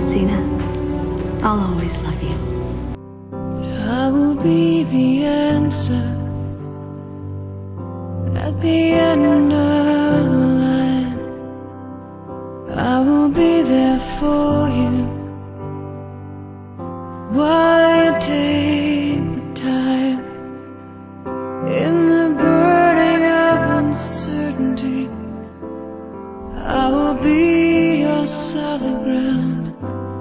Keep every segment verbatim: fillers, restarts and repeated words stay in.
Zena, I'll always love you. I will be the answer at the end of the line. I will be there for you while you take the time. In the burning of uncertainty, I will be your solid ground.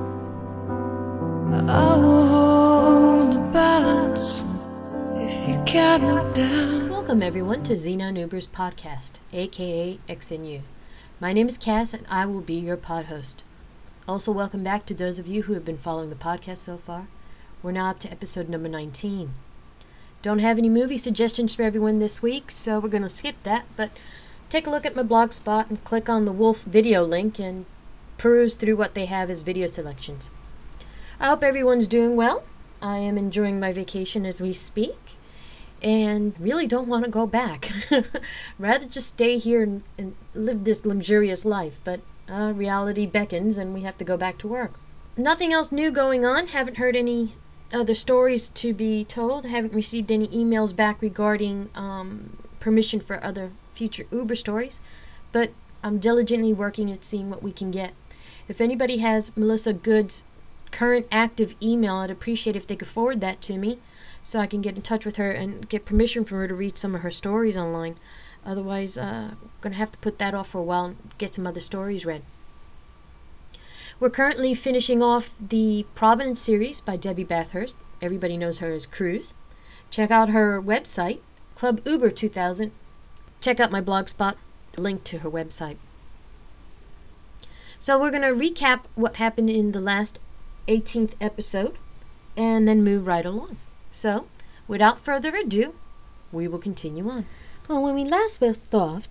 I will hold the balance if you can't look down. Welcome everyone to Xena Nubers Podcast, aka X N U. My name is Cass and I will be your pod host. Also welcome back to those of you who have been following the podcast so far. We're now up to episode number nineteen. Don't have any movie suggestions for everyone this week, so we're going to skip that, but take a look at my blog spot and click on the Wolf video link and peruse through what they have as video selections. I hope everyone's doing well. I am enjoying my vacation as we speak and really don't want to go back. Rather just stay here and, and live this luxurious life, but uh, reality beckons and we have to go back to work. Nothing else new going on. Haven't heard any other stories to be told. Haven't received any emails back regarding um, permission for other future Uber stories, but I'm diligently working at seeing what we can get. If anybody has Melissa Good's current active email, I'd appreciate if they could forward that to me so I can get in touch with her and get permission for her to read some of her stories online. Otherwise, uh, I'm going to have to put that off for a while and get some other stories read. We're currently finishing off the Providence series by Debbie Bathurst. Everybody knows her as Cruz. Check out her website, Club Uber two thousand. Check out my blog spot, link to her website. So we're going to recap what happened in the last eighteenth episode and then move right along. So, without further ado, we will continue on. Well, when we last left off,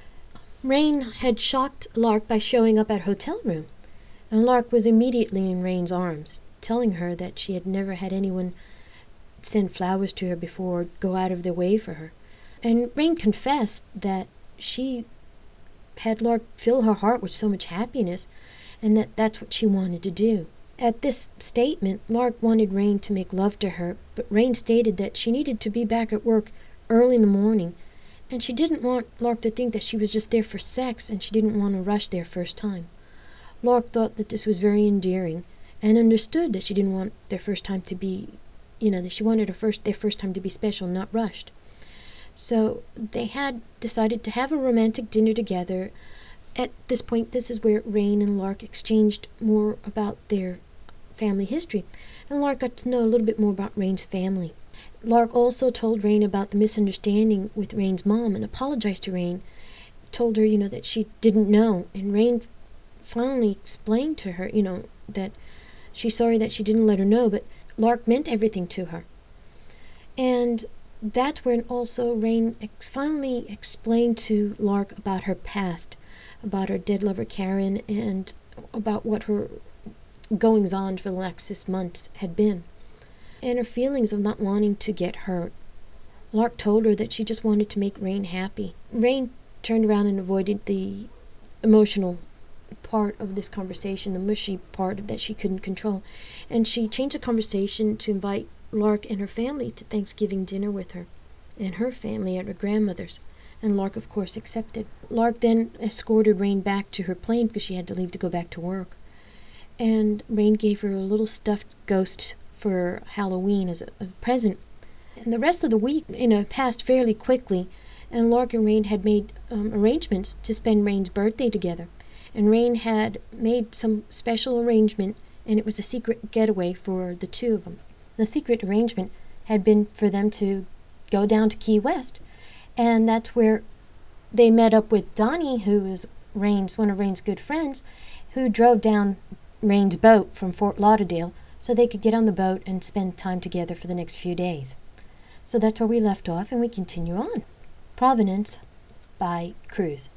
Rain had shocked Lark by showing up at her hotel room, and Lark was immediately in Rain's arms, telling her that she had never had anyone send flowers to her before or go out of their way for her. And Rain confessed that she had Lark fill her heart with so much happiness, and that that's what she wanted to do. At this statement, Lark wanted Rain to make love to her, but Rain stated that she needed to be back at work early in the morning, and she didn't want Lark to think that she was just there for sex, and she didn't want to rush their first time. Lark thought that this was very endearing, and understood that she didn't want their first time to be, you know, that she wanted her first, their first time to be special, not rushed. So they had decided to have a romantic dinner together. At this point, this is where Rain and Lark exchanged more about their family history, and Lark got to know a little bit more about Rain's family. Lark also told Rain about the misunderstanding with Rain's mom and apologized to Rain, told her, you know, that she didn't know, and Rain finally explained to her, you know, that she's sorry that she didn't let her know, but Lark meant everything to her. And that's when also Rain ex- finally explained to Lark about her past, about her dead lover Karen, and about what her goings-on for the last six months had been, and her feelings of not wanting to get hurt. Lark told her that she just wanted to make Rain happy. Rain turned around and avoided the emotional part of this conversation, the mushy part that she couldn't control, and she changed the conversation to invite Lark and her family to Thanksgiving dinner with her and her family at her grandmother's, and Lark of course accepted. Lark then escorted Rain back to her plane because she had to leave to go back to work, and Rain gave her a little stuffed ghost for Halloween as a, a present. And the rest of the week, you know, passed fairly quickly, and Lark and Rain had made um, arrangements to spend Rain's birthday together. And Rain had made some special arrangement, and it was a secret getaway for the two of them. The secret arrangement had been for them to go down to Key West, and that's where they met up with Donnie, who was Rain's one of Rain's good friends, who drove down Rain's boat from Fort Lauderdale so they could get on the boat and spend time together for the next few days. So that's where we left off, and we continue on. Providence by Cruz.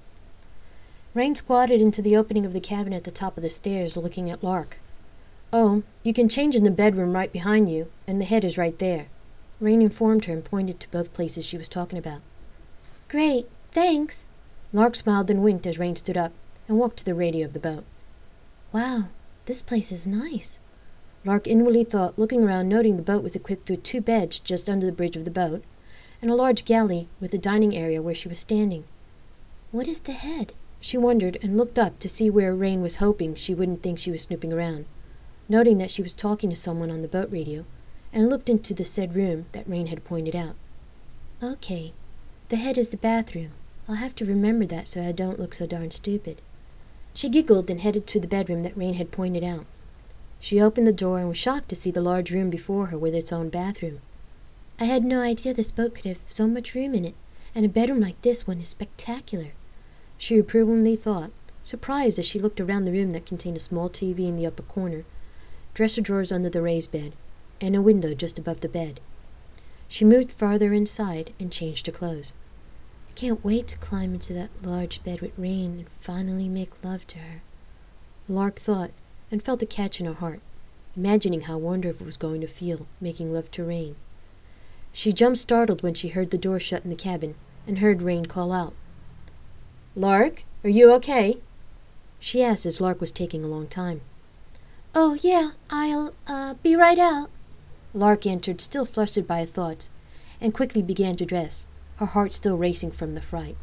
Rain squatted into the opening of the cabin at the top of the stairs, looking at Lark. "Oh, you can change in the bedroom right behind you, and the head is right there." Rain informed her and pointed to both places she was talking about. "Great, thanks." Lark smiled and winked as Rain stood up and walked to the radio of the boat. "Wow, This place is nice, Lark inwardly thought, looking around, noting the boat was equipped with two beds just under the bridge of the boat, and a large galley with a dining area where she was standing. What is the head? She wondered, and looked up to see where Rain was, hoping she wouldn't think she was snooping around, noting that she was talking to someone on the boat radio, and looked into the said room that Rain had pointed out. Okay, the head is the bathroom. I'll have to remember that so I don't look so darn stupid. She giggled and headed to the bedroom that Rain had pointed out. She opened the door and was shocked to see the large room before her with its own bathroom. I had no idea this boat could have so much room in it, and a bedroom like this one is spectacular, she approvingly thought, surprised as she looked around the room that contained a small T V in the upper corner, dresser drawers under the raised bed, and a window just above the bed. She moved farther inside and changed her clothes. I can't wait to climb into that large bed with Rain and finally make love to her, Lark thought, and felt a catch in her heart, imagining how wonderful it was going to feel making love to Rain. She jumped startled when she heard the door shut in the cabin and heard Rain call out. Lark, are you okay? She asked as Lark was taking a long time. Oh, yeah, I'll, uh, be right out. Lark answered, still flustered by her thoughts, and quickly began to dress, her heart still racing from the fright.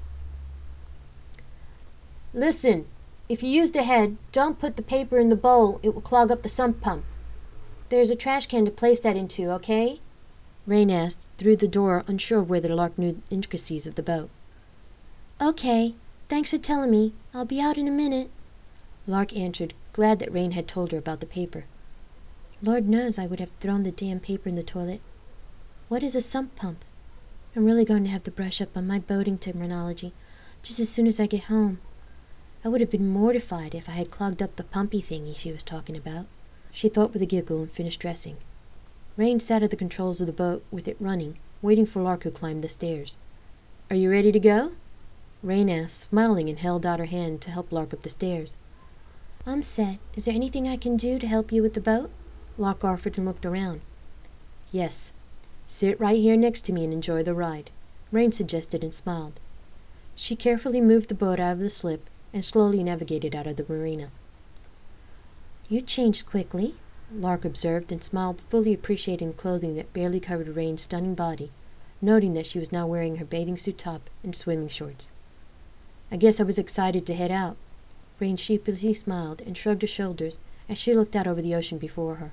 Listen, if you use the head, don't put the paper in the bowl. It will clog up the sump pump. There's a trash can to place that into, okay? Rain asked, through the door, unsure of whether Lark knew the intricacies of the boat. Okay, thanks for telling me. I'll be out in a minute, Lark answered, glad that Rain had told her about the paper. Lord knows I would have thrown the damn paper in the toilet. What is a sump pump? I'm really going to have to brush up on my boating terminology just as soon as I get home. I would have been mortified if I had clogged up the pumpy thingy she was talking about, she thought with a giggle and finished dressing. Rain sat at the controls of the boat with it running, waiting for Lark, who climbed the stairs. Are you ready to go? Rain asked, smiling, and held out her hand to help Lark up the stairs. I'm set. Is there anything I can do to help you with the boat? Lark offered and looked around. Yes. Sit right here next to me and enjoy the ride, Rain suggested and smiled. She carefully moved the boat out of the slip and slowly navigated out of the marina. You changed quickly, Lark observed and smiled, fully appreciating the clothing that barely covered Rain's stunning body, noting that she was now wearing her bathing suit top and swimming shorts. I guess I was excited to head out. Rain sheepishly smiled and shrugged her shoulders as she looked out over the ocean before her.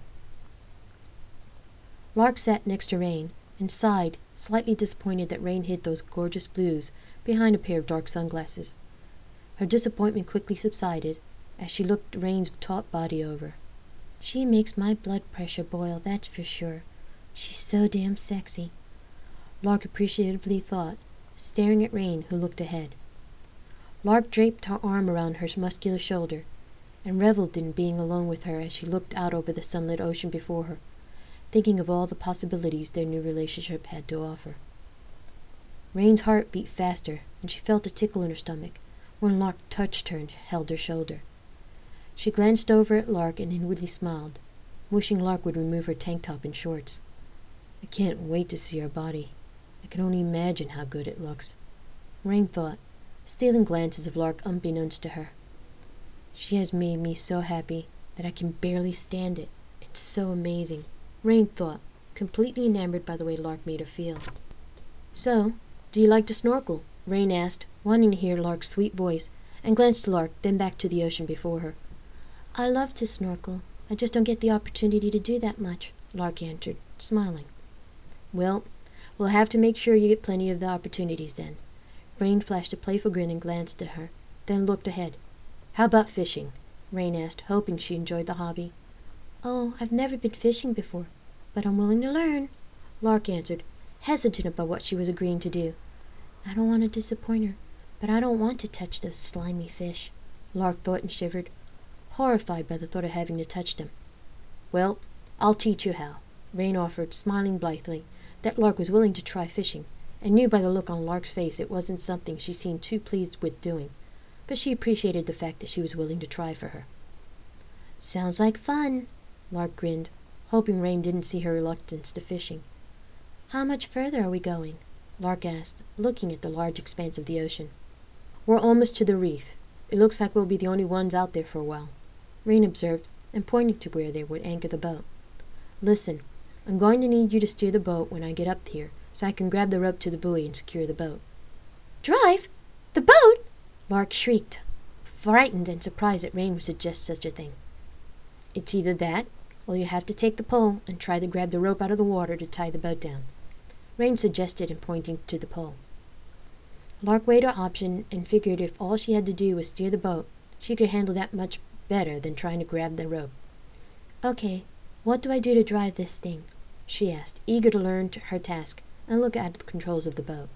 Lark sat next to Rain and sighed, slightly disappointed that Rain hid those gorgeous blues behind a pair of dark sunglasses. Her disappointment quickly subsided as she looked Rain's taut body over. She makes my blood pressure boil, that's for sure. She's so damn sexy, Lark appreciatively thought, staring at Rain, who looked ahead. Lark draped her arm around her muscular shoulder and reveled in being alone with her as she looked out over the sunlit ocean before her, thinking of all the possibilities their new relationship had to offer. Rain's heart beat faster, and she felt a tickle in her stomach when Lark touched her and held her shoulder. She glanced over at Lark and inwardly smiled, wishing Lark would remove her tank top and shorts. I can't wait to see her body. I can only imagine how good it looks, Rain thought, stealing glances of Lark unbeknownst to her. She has made me so happy that I can barely stand it. It's so amazing, Rain thought, completely enamored by the way Lark made her feel. So, do you like to snorkel? Rain asked, wanting to hear Lark's sweet voice, and glanced to Lark, then back to the ocean before her. I love to snorkel. I just don't get the opportunity to do that much, Lark answered, smiling. Well, we'll have to make sure you get plenty of the opportunities then. Rain flashed a playful grin and glanced at her, then looked ahead. How about fishing? Rain asked, hoping she enjoyed the hobby. Oh, I've never been fishing before, but I'm willing to learn, Lark answered, hesitant about what she was agreeing to do. I don't want to disappoint her, but I don't want to touch those slimy fish, Lark thought and shivered, horrified by the thought of having to touch them. Well, I'll teach you how, Rain offered, smiling blithely, that Lark was willing to try fishing, and knew by the look on Lark's face it wasn't something she seemed too pleased with doing, but she appreciated the fact that she was willing to try for her. Sounds like fun, Lark grinned, hoping Rain didn't see her reluctance to fishing. How much further are we going? Lark asked, looking at the large expanse of the ocean. We're almost to the reef. It looks like we'll be the only ones out there for a while, Rain observed, and pointing to where they would anchor the boat. Listen, I'm going to need you to steer the boat when I get up here, so I can grab the rope to the buoy and secure the boat. Drive? The boat? Lark shrieked, frightened and surprised that Rain would suggest such a thing. It's either that, or you have to take the pole and try to grab the rope out of the water to tie the boat down, Rain suggested in pointing to the pole. Lark weighed her option and figured if all she had to do was steer the boat, she could handle that much better than trying to grab the rope. Okay, what do I do to drive this thing? She asked, eager to learn her task and look at the controls of the boat.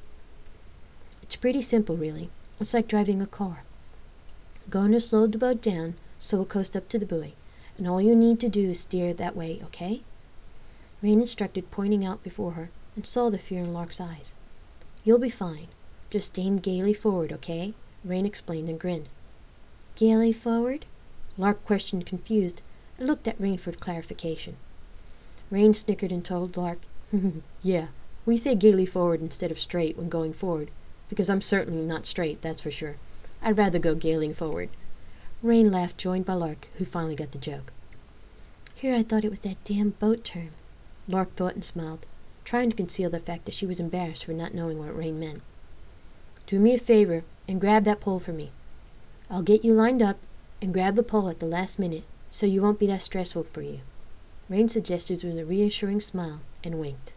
It's pretty simple, really. It's like driving a car. Going to slow the boat down so it coasts up to the buoy, and all you need to do is steer that way, okay? Rain instructed, pointing out before her, and saw the fear in Lark's eyes. You'll be fine. Just aim gaily forward, okay? Rain explained and grinned. Gaily forward? Lark questioned, confused, and looked at Rain for clarification. Rain snickered and told Lark, Yeah, we say gaily forward instead of straight when going forward, because I'm certainly not straight, that's for sure. I'd rather go gailing forward. Rain laughed, joined by Lark, who finally got the joke. Here I thought it was that damn boat term. Lark thought and smiled, trying to conceal the fact that she was embarrassed for not knowing what Rain meant. Do me a favor and grab that pole for me. I'll get you lined up and grab the pole at the last minute, so you won't be that stressful for you. Rain suggested with a reassuring smile and winked.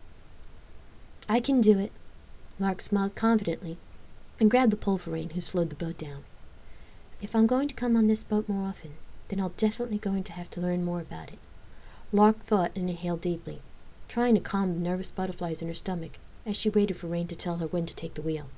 I can do it. Lark smiled confidently and grabbed the pole for Rain, who slowed the boat down. If I'm going to come on this boat more often, then I'll definitely going to have to learn more about it. Lark thought and inhaled deeply, trying to calm the nervous butterflies in her stomach as she waited for Rain to tell her when to take the wheel.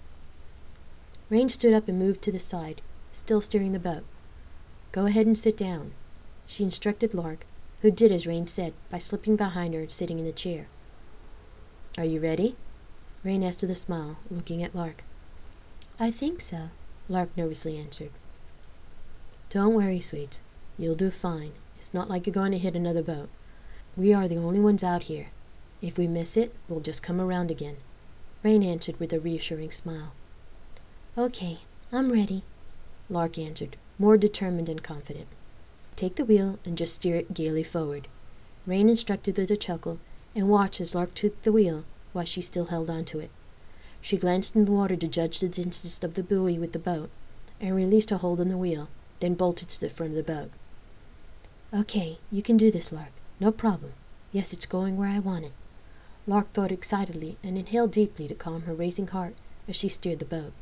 Rain stood up and moved to the side, still steering the boat. Go ahead and sit down, she instructed Lark, who did as Rain said by slipping behind her and sitting in the chair. Are you ready? Rain asked with a smile, looking at Lark. I think so, Lark nervously answered. Don't worry, sweets. You'll do fine. It's not like you're going to hit another boat. We are the only ones out here. If we miss it, we'll just come around again, Rain answered with a reassuring smile. Okay, I'm ready, Lark answered, more determined and confident. Take the wheel and just steer it gaily forward, Rain instructed with a chuckle, and watched as Lark took the wheel while she still held on to it. She glanced in the water to judge the distance of the buoy with the boat, and released her hold on the wheel, then bolted to the front of the boat. Okay, you can do this, Lark. No problem. Yes, it's going where I want it. Lark thought excitedly and inhaled deeply to calm her racing heart as she steered the boat.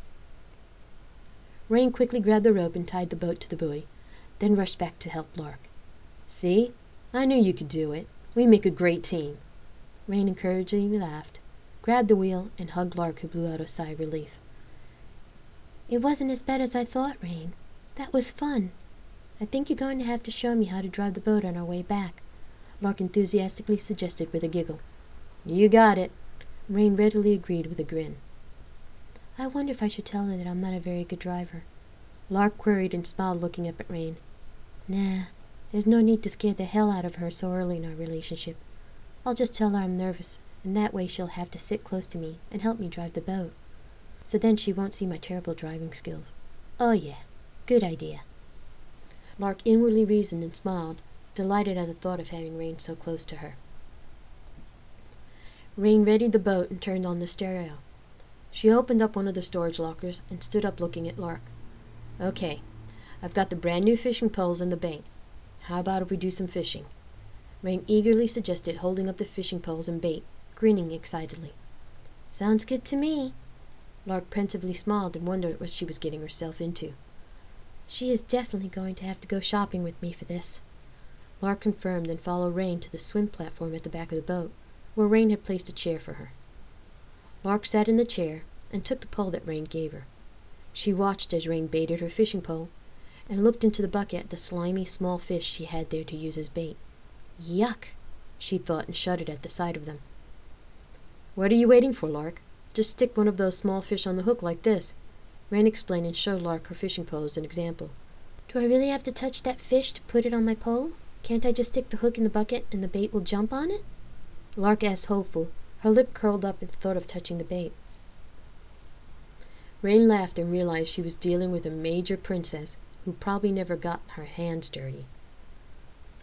Rain quickly grabbed the rope and tied the boat to the buoy, then rushed back to help Lark. See? I knew you could do it. We make a great team. Rain encouragingly laughed, grabbed the wheel, and hugged Lark, who blew out a sigh of relief. It wasn't as bad as I thought, Rain. That was fun. I think you're going to have to show me how to drive the boat on our way back, Lark enthusiastically suggested with a giggle. You got it. Rain readily agreed with a grin. I wonder if I should tell her that I'm not a very good driver, Lark queried and smiled, looking up at Rain. Nah, there's no need to scare the hell out of her so early in our relationship. I'll just tell her I'm nervous, and that way she'll have to sit close to me and help me drive the boat. So then she won't see my terrible driving skills. Oh yeah, good idea. Lark inwardly reasoned and smiled, delighted at the thought of having Rain so close to her. Rain readied the boat and turned on the stereo. She opened up one of the storage lockers and stood up looking at Lark. Okay, I've got the brand new fishing poles and the bait. How about if we do some fishing? Rain eagerly suggested, holding up the fishing poles and bait, grinning excitedly. Sounds good to me. Lark pensively smiled and wondered what she was getting herself into. She is definitely going to have to go shopping with me for this, Lark confirmed, and followed Rain to the swim platform at the back of the boat, where Rain had placed a chair for her. Lark sat in the chair and took the pole that Rain gave her. She watched as Rain baited her fishing pole and looked into the bucket at the slimy small fish she had there to use as bait. Yuck, she thought, and shuddered at the sight of them. What are you waiting for, Lark? Just stick one of those small fish on the hook like this, Rain explained and showed Lark her fishing pole as an example. Do I really have to touch that fish to put it on my pole? Can't I just stick the hook in the bucket and the bait will jump on it? Lark asked, hopeful, her lip curled up at the thought of touching the bait. Rain laughed and realized she was dealing with a major princess who probably never got her hands dirty.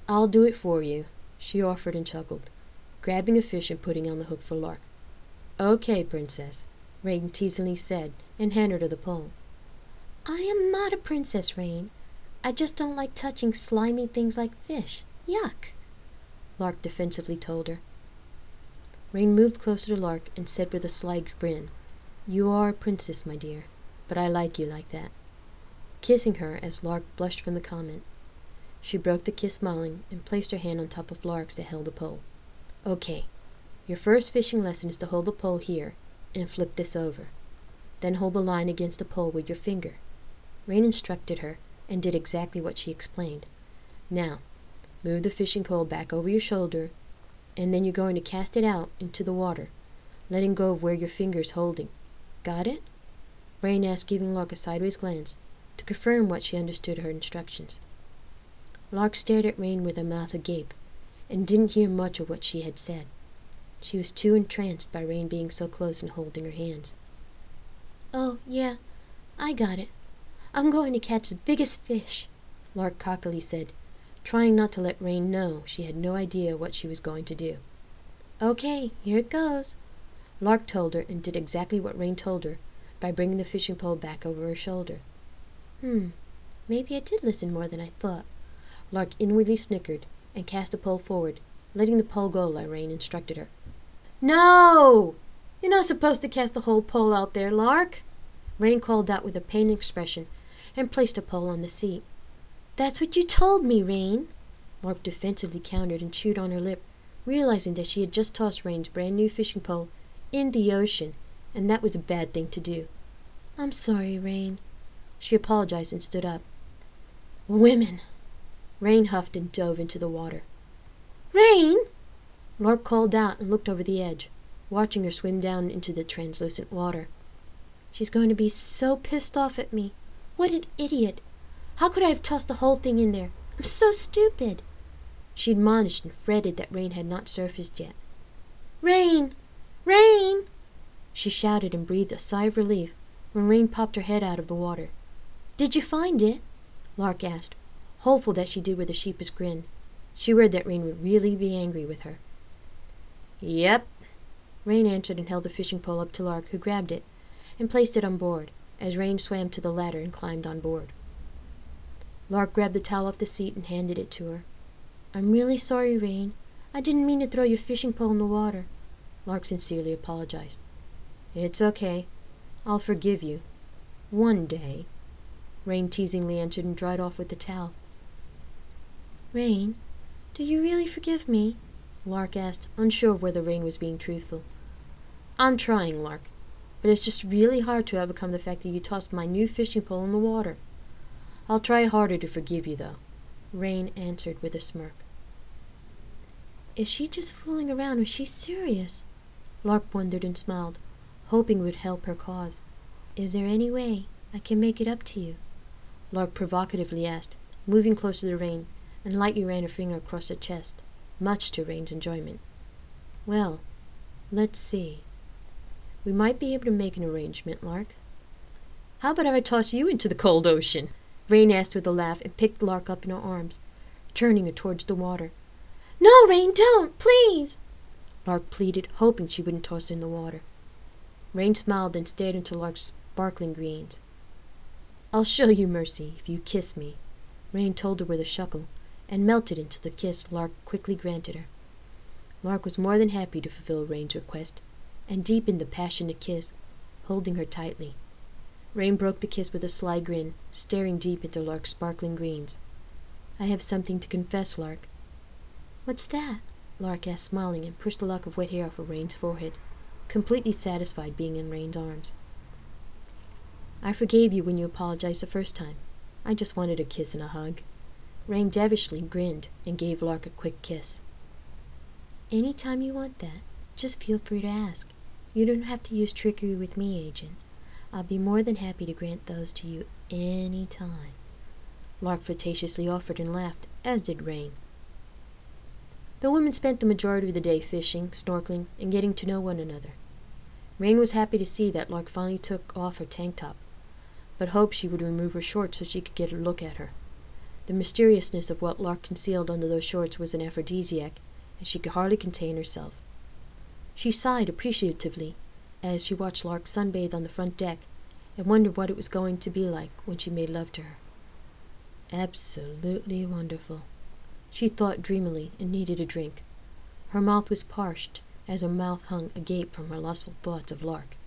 I'll do it for you, she offered and chuckled, grabbing a fish and putting on the hook for Lark. Okay, princess, Rain teasingly said, and handed her the pole. I am not a princess, Rain. I just don't like touching slimy things like fish. Yuck, Lark defensively told her. Rain moved closer to Lark and said with a sly grin, You are a princess, my dear, but I like you like that, kissing her as Lark blushed from the comment. She broke the kiss smiling and placed her hand on top of Lark's that held the pole. Okay, your first fishing lesson is to hold the pole here and flip this over. Then hold the line against the pole with your finger. Rain instructed her and did exactly what she explained. Now, move the fishing pole back over your shoulder, and then you're going to cast it out into the water, letting go of where your finger is holding. Got it? Rain asked, giving Lark a sideways glance to confirm what she understood her instructions. Lark stared at Rain with a mouth agape and didn't hear much of what she had said. She was too entranced by Rain being so close and holding her hands. Oh, yeah, I got it. I'm going to catch the biggest fish, Lark cockily said, trying not to let Rain know she had no idea what she was going to do. Okay, here it goes, Lark told her and did exactly what Rain told her by bringing the fishing pole back over her shoulder. Hmm, maybe I did listen more than I thought. Lark inwardly snickered and cast the pole forward, letting the pole go like Rain instructed her. No! You're not supposed to cast the whole pole out there, Lark, Rain called out with a pained expression and placed a pole on the seat. That's what you told me, Rain, Lark defensively countered and chewed on her lip, realizing that she had just tossed Rain's brand new fishing pole in the ocean, and that was a bad thing to do. I'm sorry, Rain. She apologized and stood up. Women! Rain huffed and dove into the water. Rain! Lark called out and looked over the edge, watching her swim down into the translucent water. She's going to be so pissed off at me. What an idiot! How could I have tossed the whole thing in there? I'm so stupid! She admonished and fretted that Rain had not surfaced yet. Rain! Rain! She shouted and breathed a sigh of relief when Rain popped her head out of the water. Did you find it? Lark asked, hopeful that she did with a sheepish grin. She worried that Rain would really be angry with her. Yep, Rain answered and held the fishing pole up to Lark, who grabbed it and placed it on board, as Rain swam to the ladder and climbed on board. Lark grabbed the towel off the seat and handed it to her. I'm really sorry, Rain. I didn't mean to throw your fishing pole in the water. Lark sincerely apologized. It's okay. I'll forgive you. One day, Rain teasingly answered and dried off with the towel. Rain, do you really forgive me? Lark asked, unsure of whether Rain was being truthful. I'm trying, Lark, but it's just really hard to overcome the fact that you tossed my new fishing pole in the water. I'll try harder to forgive you, though, Rain answered with a smirk. Is she just fooling around or is she serious? Lark wondered and smiled, hoping it would help her cause. Is there any way I can make it up to you? Lark provocatively asked, moving closer to Rain, and lightly ran her finger across her chest, much to Rain's enjoyment. Well, let's see. We might be able to make an arrangement, Lark. How about if I toss you into the cold ocean? Rain asked with a laugh and picked Lark up in her arms, turning her towards the water. No, Rain, don't, please! Lark pleaded, hoping she wouldn't toss her in the water. Rain smiled and stared into Lark's sparkling greens. I'll show you mercy if you kiss me, Rain told her with a chuckle, and melted into the kiss Lark quickly granted her. Lark was more than happy to fulfill Rain's request, and deepened the passionate kiss, holding her tightly. Rain broke the kiss with a sly grin, staring deep into Lark's sparkling greens. I have something to confess, Lark. What's that? Lark asked, smiling, and pushed a lock of wet hair off of Rain's forehead, completely satisfied being in Rain's arms. I forgave you when you apologized the first time. I just wanted a kiss and a hug. Rain devishly grinned and gave Lark a quick kiss. Any time you want that, just feel free to ask. You don't have to use trickery with me, Agent. I'll be more than happy to grant those to you any time. Lark flirtatiously offered and laughed, as did Rain. The women spent the majority of the day fishing, snorkeling, and getting to know one another. Rain was happy to see that Lark finally took off her tank top, but hoped she would remove her shorts so she could get a look at her. The mysteriousness of what Lark concealed under those shorts was an aphrodisiac, and she could hardly contain herself. She sighed appreciatively as she watched Lark sunbathe on the front deck and wondered what it was going to be like when she made love to her. Absolutely wonderful. She thought dreamily and needed a drink. Her mouth was parched as her mouth hung agape from her lustful thoughts of Lark.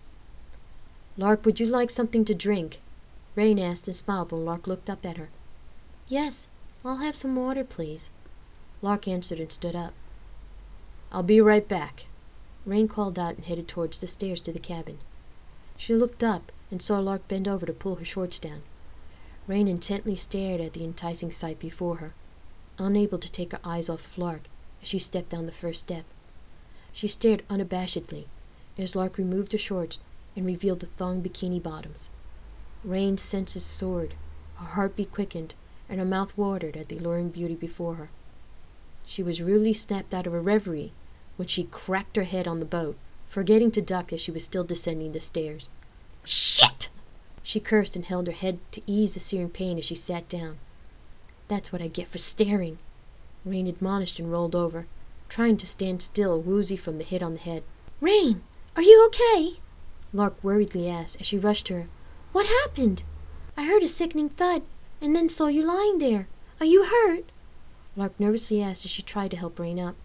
"Lark, would you like something to drink?" Rain asked and smiled when Lark looked up at her. "Yes, I'll have some water, please." Lark answered and stood up. "I'll be right back." Rain called out and headed towards the stairs to the cabin. She looked up and saw Lark bend over to pull her shorts down. Rain intently stared at the enticing sight before her, unable to take her eyes off of Lark as she stepped down the first step. She stared unabashedly as Lark removed her shorts and revealed the thong bikini bottoms. Rain's senses soared, her heartbeat quickened, and her mouth watered at the alluring beauty before her. She was rudely snapped out of a reverie when she cracked her head on the boat, forgetting to duck as she was still descending the stairs. "Shit!" She cursed and held her head to ease the searing pain as she sat down. "That's what I get for staring," Rain admonished and rolled over, trying to stand still, woozy from the hit on the head. "Rain, are you okay?" Lark worriedly asked as she rushed to her. "What happened? I heard a sickening thud and then saw you lying there. Are you hurt?" Lark nervously asked as she tried to help Rain up.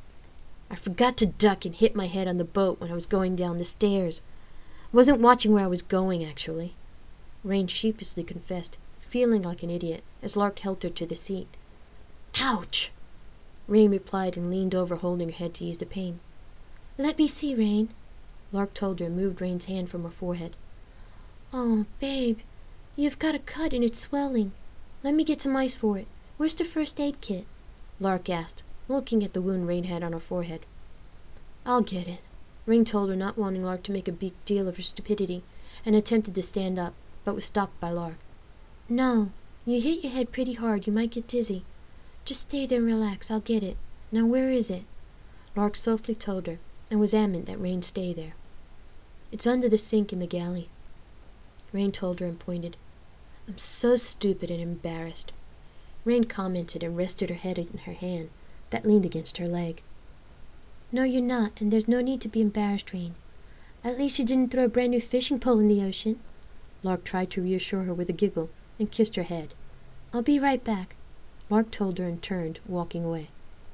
"I forgot to duck and hit my head on the boat when I was going down the stairs. I wasn't watching where I was going, actually," Rain sheepishly confessed, feeling like an idiot as Lark helped her to the seat. "Ouch!" Rain replied and leaned over, holding her head to ease the pain. "Let me see, Rain," Lark told her and moved Rain's hand from her forehead. "Oh, babe, you've got a cut and it's swelling. Let me get some ice for it. Where's the first aid kit?" Lark asked, looking at the wound Rain had on her forehead. "I'll get it," Rain told her, not wanting Lark to make a big deal of her stupidity, and attempted to stand up, but was stopped by Lark. "No, you hit your head pretty hard. You might get dizzy. Just stay there and relax. I'll get it. Now where is it?" Lark softly told her, and was adamant that Rain stay there. "It's under the sink in the galley," Rain told her and pointed. "I'm so stupid and embarrassed," Rain commented and rested her head in her hand that leaned against her leg. "No, you're not, and there's no need to be embarrassed, Rain. At least you didn't throw a brand new fishing pole in the ocean." Lark tried to reassure her with a giggle and kissed her head. "I'll be right back," Lark told her and turned, walking away.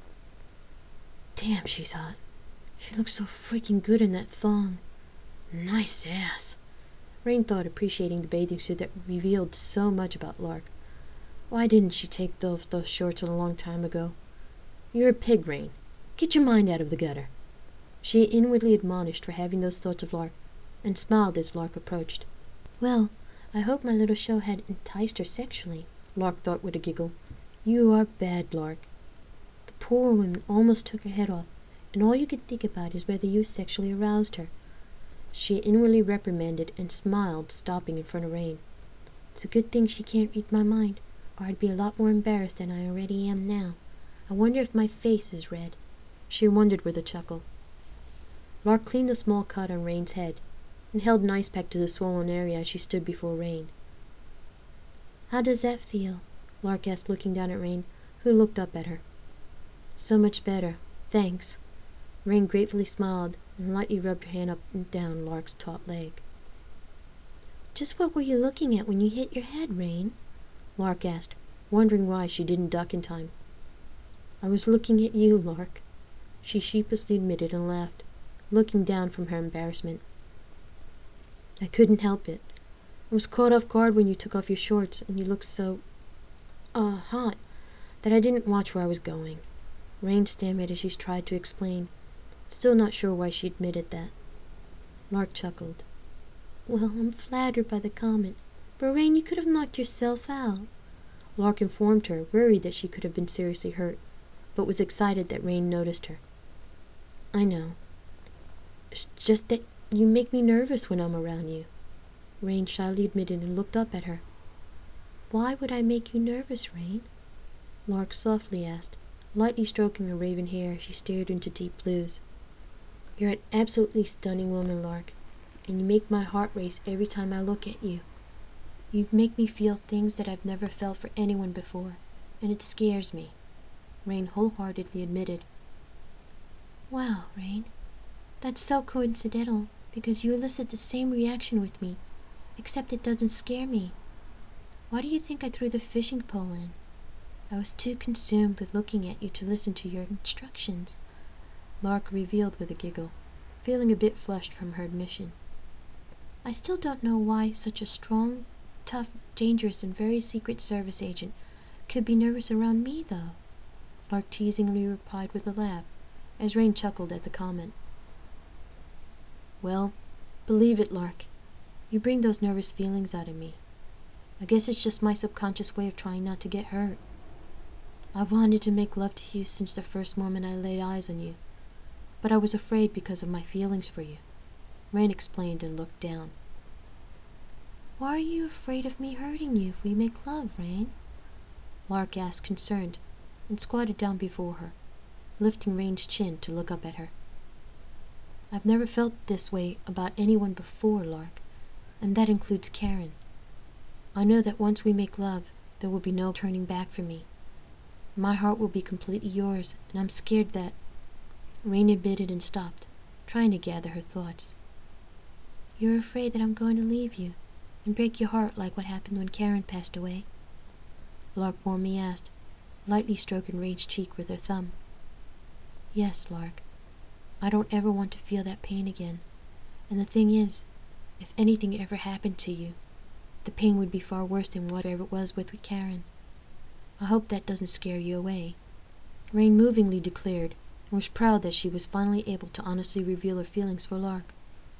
"Damn, she's hot. She looks so freaking good in that thong. Nice ass," Rain thought, appreciating the bathing suit that revealed so much about Lark. Why didn't she take those, those shorts a long time ago? "You're a pig, Rain. Get your mind out of the gutter." She inwardly admonished for having those thoughts of Lark, and smiled as Lark approached. "Well, I hope my little show had enticed her sexually," Lark thought with a giggle. "You are bad, Lark. The poor woman almost took her head off, and all you can think about is whether you sexually aroused her." She inwardly reprimanded and smiled, stopping in front of Rain. "It's a good thing she can't read my mind, or I'd be a lot more embarrassed than I already am now. I wonder if my face is red," she wondered with a chuckle. Lark cleaned the small cut on Rain's head and held an ice pack to the swollen area as she stood before Rain. "How does that feel?" Lark asked, looking down at Rain, who looked up at her. "So much better, thanks." Rain gratefully smiled and lightly rubbed her hand up and down Lark's taut leg. "Just what were you looking at when you hit your head, Rain?" Lark asked, wondering why she didn't duck in time. "I was looking at you, Lark," she sheepishly admitted and laughed, looking down from her embarrassment. "I couldn't help it. I was caught off guard when you took off your shorts, and you looked so, uh, hot, that I didn't watch where I was going." Rain stammered as she tried to explain, still not sure why she admitted that. Lark chuckled. "Well, I'm flattered by the comment, but Rain, you could have knocked yourself out." Lark informed her, worried that she could have been seriously hurt, but was excited that Rain noticed her. "I know. It's just that you make me nervous when I'm around you," Rain shyly admitted and looked up at her. "Why would I make you nervous, Rain?" Lark softly asked, lightly stroking her raven hair as she stared into deep blues. "You're an absolutely stunning woman, Lark, and you make my heart race every time I look at you. You make me feel things that I've never felt for anyone before, and it scares me," Rain wholeheartedly admitted. Wow, Rain. That's so coincidental, because you elicit the same reaction with me, except it doesn't scare me. Why do you think I threw the fishing pole in? I was too consumed with looking at you to listen to your instructions, Lark revealed with a giggle, feeling a bit flushed from her admission. I still don't know why such a strong, tough, dangerous, and very secret service agent could be nervous around me, though, Lark teasingly replied with a laugh, as Rain chuckled at the comment. Well, believe it, Lark. You bring those nervous feelings out of me. I guess it's just my subconscious way of trying not to get hurt. I've wanted to make love to you since the first moment I laid eyes on you, but I was afraid because of my feelings for you, Rain explained and looked down. Why are you afraid of me hurting you if we make love, Rain? Lark asked, concerned, and squatted down before her, lifting Rain's chin to look up at her. I've never felt this way about anyone before, Lark, and that includes Karen. I know that once we make love, there will be no turning back for me. My heart will be completely yours, and I'm scared that... Rain admitted and stopped, trying to gather her thoughts. You're afraid that I'm going to leave you and break your heart like what happened when Karen passed away? Lark warmly asked, lightly stroking Rain's cheek with her thumb. Yes, Lark. I don't ever want to feel that pain again. And the thing is, if anything ever happened to you, the pain would be far worse than whatever it was with Karen. I hope that doesn't scare you away, Rain movingly declared, and was proud that she was finally able to honestly reveal her feelings for Lark.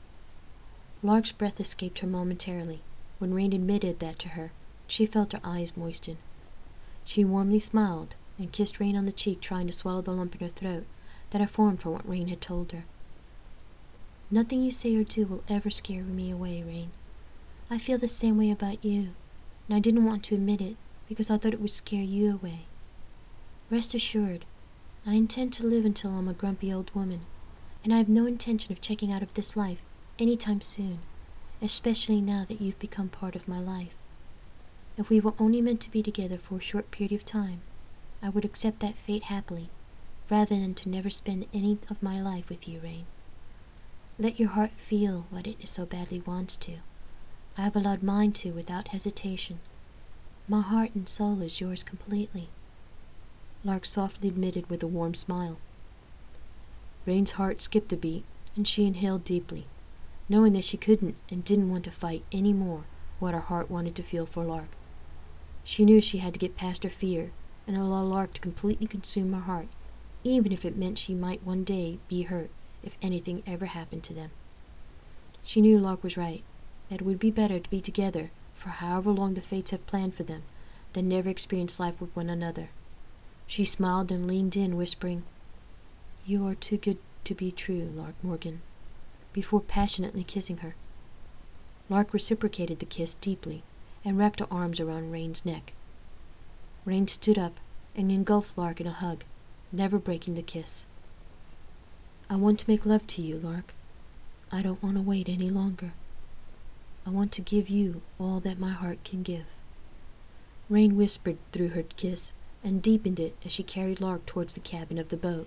Lark's breath escaped her momentarily. When Rain admitted that to her, she felt her eyes moisten. She warmly smiled and kissed Rain on the cheek, trying to swallow the lump in her throat that had formed from what Rain had told her. Nothing you say or do will ever scare me away, Rain. I feel the same way about you, and I didn't want to admit it because I thought it would scare you away. Rest assured, I intend to live until I'm a grumpy old woman, and I have no intention of checking out of this life any time soon, especially now that you've become part of my life. If we were only meant to be together for a short period of time, I would accept that fate happily, rather than to never spend any of my life with you, Rain. Let your heart feel what it so badly wants to. I have allowed mine to without hesitation. My heart and soul is yours completely, Lark softly admitted with a warm smile. Rain's heart skipped a beat, and she inhaled deeply, knowing that she couldn't and didn't want to fight any more what her heart wanted to feel for Lark. She knew she had to get past her fear and allow Lark to completely consume her heart, even if it meant she might one day be hurt if anything ever happened to them. She knew Lark was right, that it would be better to be together for however long the fates have planned for them than never experience life with one another. She smiled and leaned in, whispering, "You are too good to be true, Lark Morgan," before passionately kissing her. Lark reciprocated the kiss deeply and wrapped her arms around Rain's neck. Rain stood up and engulfed Lark in a hug, never breaking the kiss. "I want to make love to you, Lark. I don't want to wait any longer. I want to give you all that my heart can give," Rain whispered through her kiss and deepened it as she carried Lark towards the cabin of the boat.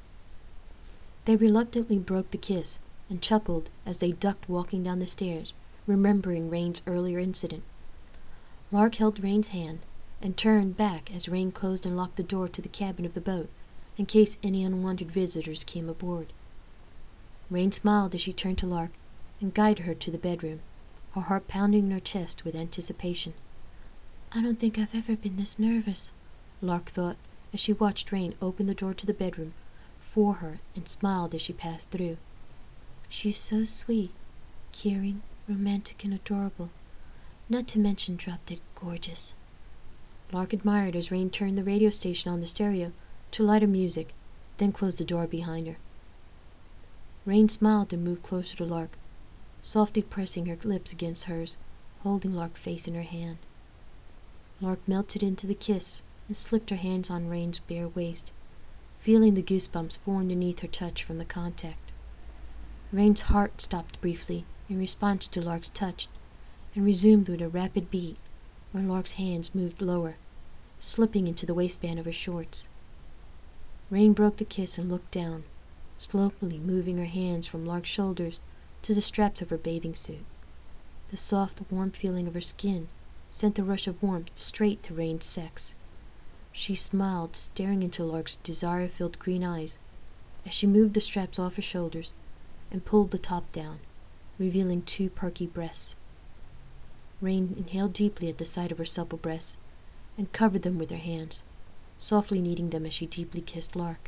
They reluctantly broke the kiss and chuckled as they ducked walking down the stairs, remembering Rain's earlier incident. Lark held Rain's hand and turned back as Rain closed and locked the door to the cabin of the boat in case any unwanted visitors came aboard. Rain smiled as she turned to Lark and guided her to the bedroom, her heart pounding in her chest with anticipation. I don't think I've ever been this nervous, Lark thought as she watched Rain open the door to the bedroom for her and smiled as she passed through. She's so sweet, caring, romantic, and adorable, not to mention drop-dead gorgeous. Lark admired as Rain turned the radio station on the stereo to lighter music, then closed the door behind her. Rain smiled and moved closer to Lark, softly pressing her lips against hers, holding Lark's face in her hand. Lark melted into the kiss and slipped her hands on Rain's bare waist, feeling the goosebumps form underneath her touch from the contact. Rain's heart stopped briefly in response to Lark's touch and resumed with a rapid beat when Lark's hands moved lower, slipping into the waistband of her shorts. Rain broke the kiss and looked down, slowly moving her hands from Lark's shoulders to the straps of her bathing suit. The soft, warm feeling of her skin sent a rush of warmth straight to Rain's sex. She smiled, staring into Lark's desire-filled green eyes as she moved the straps off her shoulders and pulled the top down, revealing two perky breasts. Rain inhaled deeply at the sight of her supple breasts and covered them with her hands, softly kneading them as she deeply kissed Lark.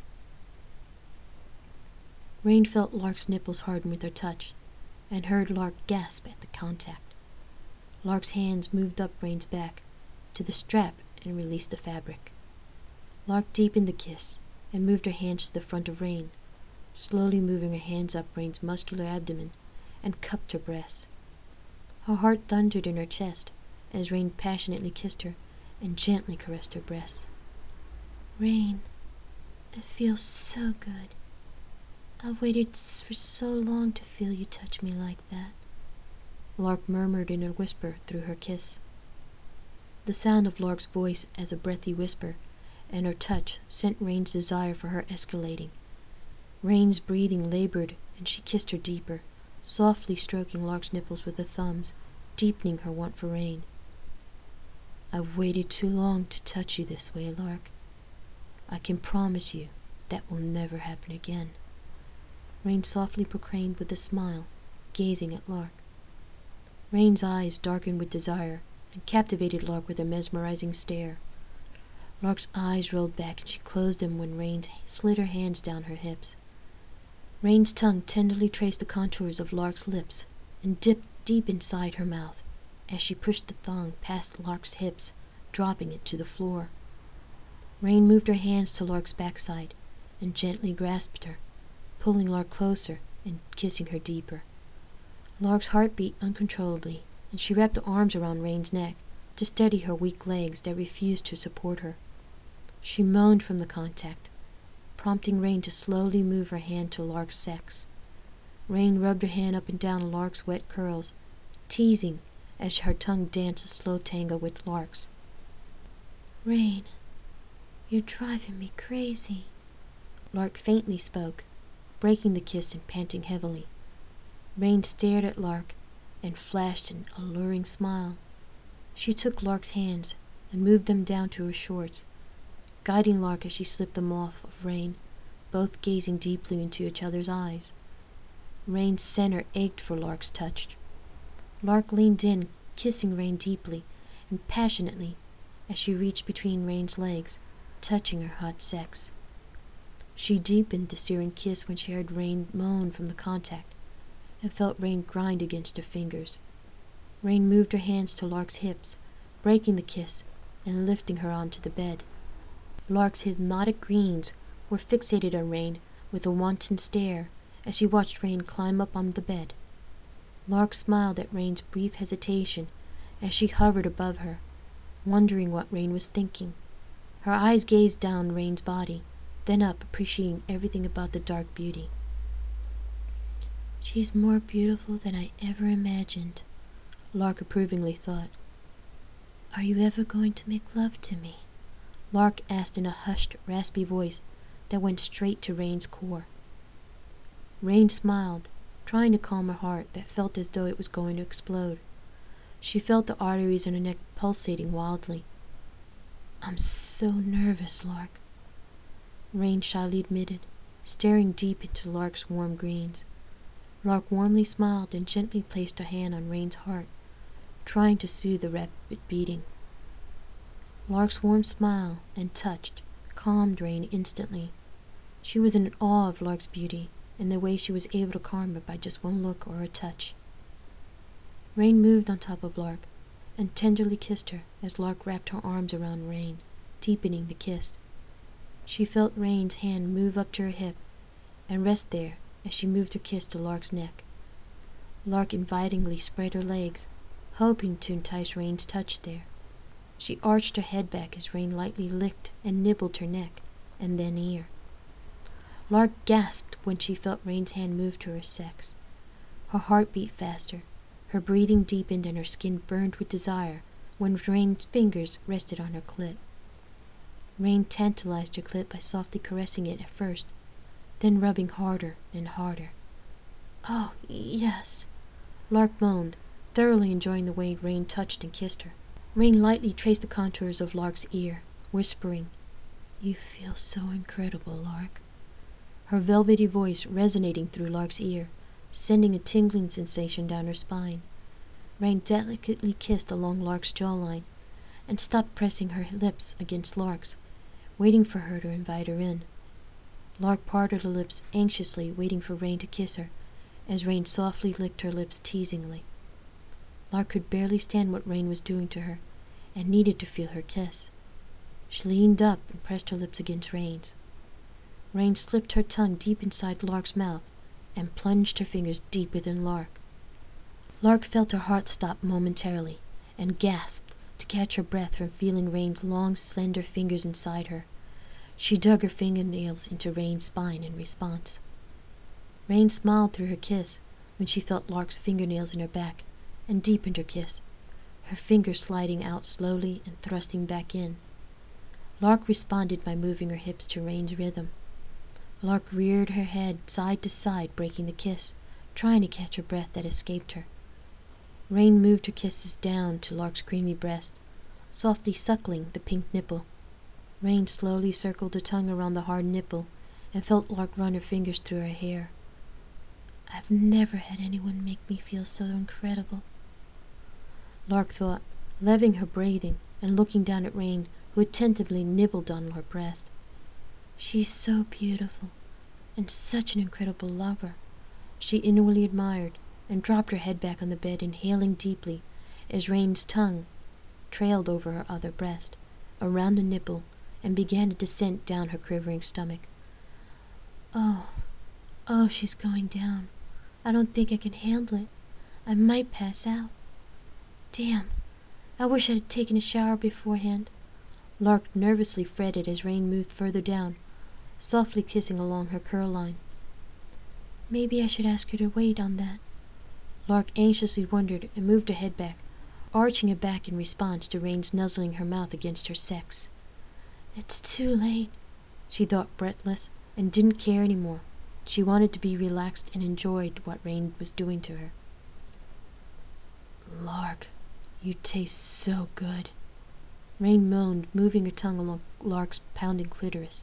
Rain felt Lark's nipples harden with her touch and heard Lark gasp at the contact. Lark's hands moved up Rain's back to the strap and released the fabric. Lark deepened the kiss and moved her hands to the front of Rain, slowly moving her hands up Rain's muscular abdomen and cupped her breasts. Her heart thundered in her chest as Rain passionately kissed her and gently caressed her breasts. Rain, it feels so good. I've waited for so long to feel you touch me like that, Lark murmured in a whisper through her kiss. The sound of Lark's voice as a breathy whisper and her touch sent Rain's desire for her escalating. Rain's breathing labored and she kissed her deeper, softly stroking Lark's nipples with her thumbs, deepening her want for Rain. I've waited too long to touch you this way, Lark. I can promise you that will never happen again, Rain softly proclaimed with a smile, gazing at Lark. Rain's eyes darkened with desire and captivated Lark with her mesmerizing stare. Lark's eyes rolled back and she closed them when Rain slid her hands down her hips. Rain's tongue tenderly traced the contours of Lark's lips and dipped deep inside her mouth as she pushed the thong past Lark's hips, dropping it to the floor. Rain moved her hands to Lark's backside and gently grasped her, pulling Lark closer and kissing her deeper. Lark's heart beat uncontrollably, and she wrapped her arms around Rain's neck to steady her weak legs that refused to support her. She moaned from the contact, prompting Rain to slowly move her hand to Lark's sex. Rain rubbed her hand up and down Lark's wet curls, teasing as her tongue danced a slow tango with Lark's. Rain, you're driving me crazy, Lark faintly spoke, breaking the kiss and panting heavily. Rain stared at Lark and flashed an alluring smile. She took Lark's hands and moved them down to her shorts, guiding Lark as she slipped them off of Rain, both gazing deeply into each other's eyes. Rain's center ached for Lark's touch. Lark leaned in, kissing Rain deeply and passionately as she reached between Rain's legs, touching her hot sex. She deepened the searing kiss when she heard Rain moan from the contact and felt Rain grind against her fingers. Rain moved her hands to Lark's hips, breaking the kiss and lifting her onto the bed. Lark's hypnotic greens were fixated on Rain with a wanton stare as she watched Rain climb up on the bed. Lark smiled at Rain's brief hesitation as she hovered above her, wondering what Rain was thinking. Her eyes gazed down Rain's body, then up, appreciating everything about the dark beauty. She's more beautiful than I ever imagined, Lark approvingly thought. Are you ever going to make love to me? Lark asked in a hushed, raspy voice that went straight to Rain's core. Rain smiled, trying to calm her heart that felt as though it was going to explode. She felt the arteries in her neck pulsating wildly. I'm so nervous, Lark, Rain shyly admitted, staring deep into Lark's warm greens. Lark warmly smiled and gently placed her hand on Rain's heart, trying to soothe the rapid beating. Lark's warm smile and touch calmed Rain instantly. She was in awe of Lark's beauty and the way she was able to calm her by just one look or a touch. Rain moved on top of Lark and tenderly kissed her as Lark wrapped her arms around Rain, deepening the kiss. She felt Rain's hand move up to her hip and rest there as she moved her kiss to Lark's neck. Lark invitingly spread her legs, hoping to entice Rain's touch there. She arched her head back as Rain lightly licked and nibbled her neck and then ear. Lark gasped when she felt Rain's hand move to her sex. Her heart beat faster, her breathing deepened and her skin burned with desire when Rain's fingers rested on her clit. Rain tantalized her clit by softly caressing it at first, then rubbing harder and harder. "Oh, yes," Lark moaned, thoroughly enjoying the way Rain touched and kissed her. Rain lightly traced the contours of Lark's ear, whispering, "You feel so incredible, Lark." Her velvety voice resonating through Lark's ear, sending a tingling sensation down her spine. Rain delicately kissed along Lark's jawline and stopped pressing her lips against Lark's, waiting for her to invite her in. Lark parted her lips anxiously, waiting for Rain to kiss her, as Rain softly licked her lips teasingly. Lark could barely stand what Rain was doing to her, and needed to feel her kiss. She leaned up and pressed her lips against Rain's. Rain slipped her tongue deep inside Lark's mouth and plunged her fingers deep within Lark. Lark felt her heart stop momentarily and gasped to catch her breath from feeling Rain's long, slender fingers inside her. She dug her fingernails into Rain's spine in response. Rain smiled through her kiss when she felt Lark's fingernails in her back and deepened her kiss, her fingers sliding out slowly and thrusting back in. Lark responded by moving her hips to Rain's rhythm. Lark reared her head side to side, breaking the kiss, trying to catch her breath that escaped her. Rain moved her kisses down to Lark's creamy breast, softly suckling the pink nipple. Rain slowly circled her tongue around the hard nipple and felt Lark run her fingers through her hair. "I've never had anyone make me feel so incredible," Lark thought, leveling her breathing and looking down at Rain, who attentively nibbled on her breast. "She's so beautiful, and such an incredible lover," she inwardly admired, and dropped her head back on the bed, inhaling deeply as Rain's tongue trailed over her other breast, around the nipple, and began a descent down her quivering stomach. Oh, oh, she's going down. I don't think I can handle it. I might pass out. Damn, I wish I had taken a shower beforehand." Lark nervously fretted as Rain moved further down, softly kissing along her curl line. "Maybe I should ask her to wait on that." Lark anxiously wondered and moved her head back, arching her back in response to Rain's nuzzling her mouth against her sex. "It's too late," she thought, breathless, and didn't care anymore. She wanted to be relaxed and enjoyed what Rain was doing to her. "Lark, you taste so good," Rain moaned, moving her tongue along Lark's pounding clitoris.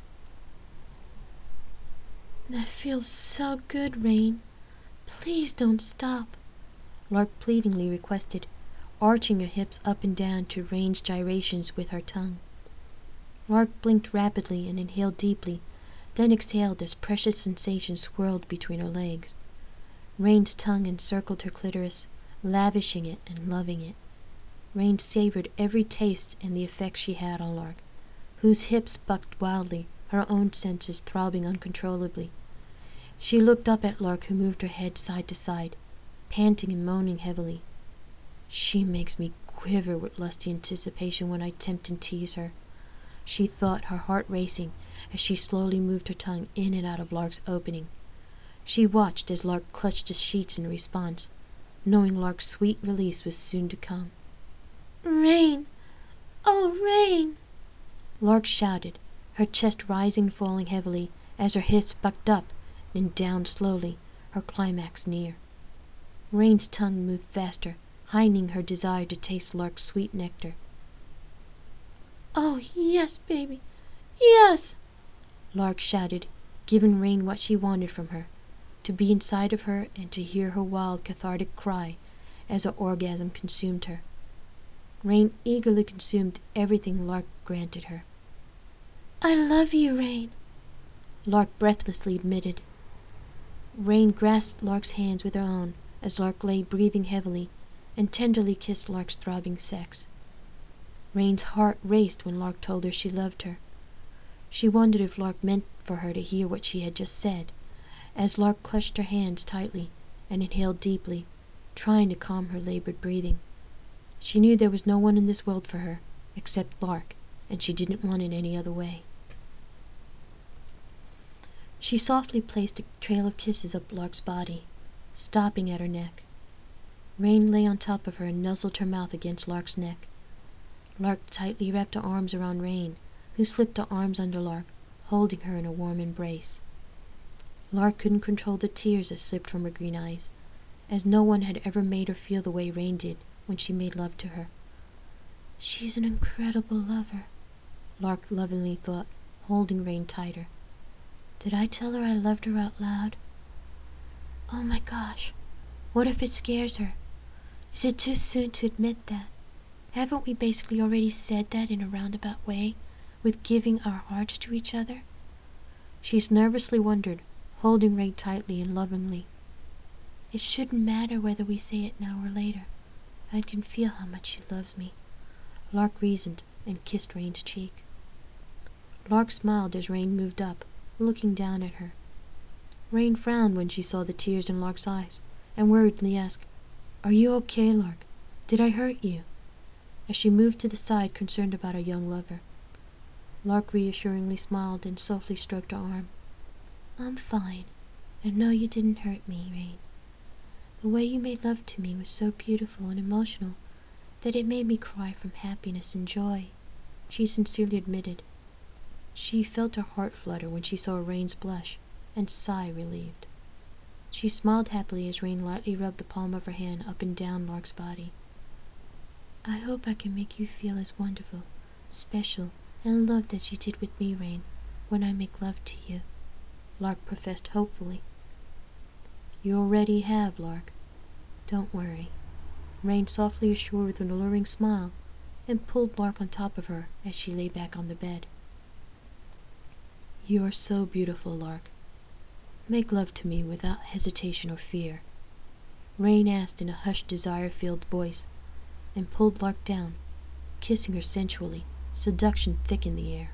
"That feels so good, Rain. Please don't stop," Lark pleadingly requested, arching her hips up and down to Rain's gyrations with her tongue. Lark blinked rapidly and inhaled deeply, then exhaled as precious sensation swirled between her legs. Rain's tongue encircled her clitoris, lavishing it and loving it. Rain savored every taste and the effect she had on Lark, whose hips bucked wildly, her own senses throbbing uncontrollably. She looked up at Lark, who moved her head side to side, panting and moaning heavily. "She makes me quiver with lusty anticipation when I tempt and tease her," she thought, her heart racing as she slowly moved her tongue in and out of Lark's opening. She watched as Lark clutched the sheets in response, knowing Lark's sweet release was soon to come. "Rain! Oh, Rain!" Lark shouted, her chest rising and falling heavily as her hips bucked up and down slowly, her climax near. Rain's tongue moved faster, heightening her desire to taste Lark's sweet nectar. "Oh, yes, baby, yes!" Lark shouted, giving Rain what she wanted from her, to be inside of her and to hear her wild, cathartic cry as her orgasm consumed her. Rain eagerly consumed everything Lark granted her. "I love you, Rain," Lark breathlessly admitted. Rain grasped Lark's hands with her own as Lark lay breathing heavily and tenderly kissed Lark's throbbing sex. Rain's heart raced when Lark told her she loved her. She wondered if Lark meant for her to hear what she had just said, as Lark clutched her hands tightly and inhaled deeply, trying to calm her labored breathing. She knew there was no one in this world for her except Lark, and she didn't want it any other way. She softly placed a trail of kisses up Lark's body, stopping at her neck. Rain lay on top of her and nuzzled her mouth against Lark's neck. Lark tightly wrapped her arms around Rain, who slipped her arms under Lark, holding her in a warm embrace. Lark couldn't control the tears that slipped from her green eyes, as no one had ever made her feel the way Rain did when she made love to her. She's an incredible lover, Lark lovingly thought, holding Rain tighter. Did I tell her I loved her out loud? Oh my gosh, what if it scares her? Is it too soon to admit that? Haven't we basically already said that in a roundabout way, with giving our hearts to each other? She's nervously wondered, holding Rain tightly and lovingly. It shouldn't matter whether we say it now or later. I can feel how much she loves me, Lark reasoned and kissed Rain's cheek. Lark smiled as Rain moved up, looking down at her. Rain frowned when she saw the tears in Lark's eyes, and worriedly asked, "Are you okay, Lark? Did I hurt you?" as she moved to the side, concerned about her young lover. Lark reassuringly smiled and softly stroked her arm. I'm fine, and no, you didn't hurt me, Rain. The way you made love to me was so beautiful and emotional that it made me cry from happiness and joy, she sincerely admitted. She felt her heart flutter when she saw Rain's blush, and sigh relieved. She smiled happily as Rain lightly rubbed the palm of her hand up and down Lark's body. I hope I can make you feel as wonderful, special, and loved as you did with me, Rain, when I make love to you, Lark professed hopefully. You already have, Lark. Don't worry, Rain softly assured with an alluring smile, and pulled Lark on top of her as she lay back on the bed. You are so beautiful, Lark. Make love to me without hesitation or fear, Rain asked in a hushed, desire-filled voice, and pulled Lark down, kissing her sensually, seduction thick in the air.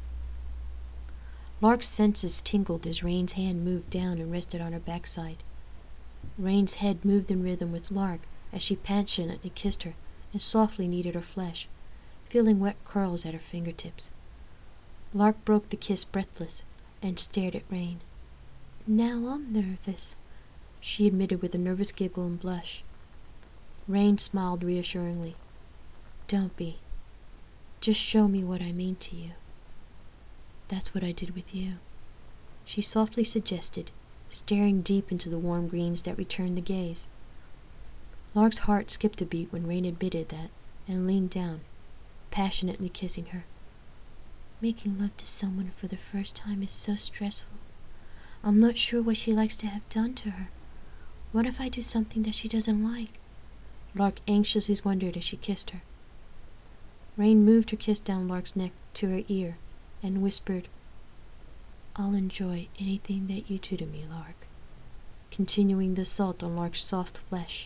Lark's senses tingled as Rain's hand moved down and rested on her backside. Rain's head moved in rhythm with Lark as she passionately kissed her and softly kneaded her flesh, feeling wet curls at her fingertips. Lark broke the kiss breathless and stared at Rain. Now I'm nervous, she admitted with a nervous giggle and blush. Rain smiled reassuringly. Don't be. Just show me what I mean to you. That's what I did with you, she softly suggested, staring deep into the warm greens that returned the gaze. Lark's heart skipped a beat when Rain admitted that, and leaned down, passionately kissing her. Making love to someone for the first time is so stressful. I'm not sure what she likes to have done to her. What if I do something that she doesn't like? Lark anxiously wondered as she kissed her. Rain moved her kiss down Lark's neck to her ear and whispered, I'll enjoy anything that you do to me, Lark, continuing the assault on Lark's soft flesh.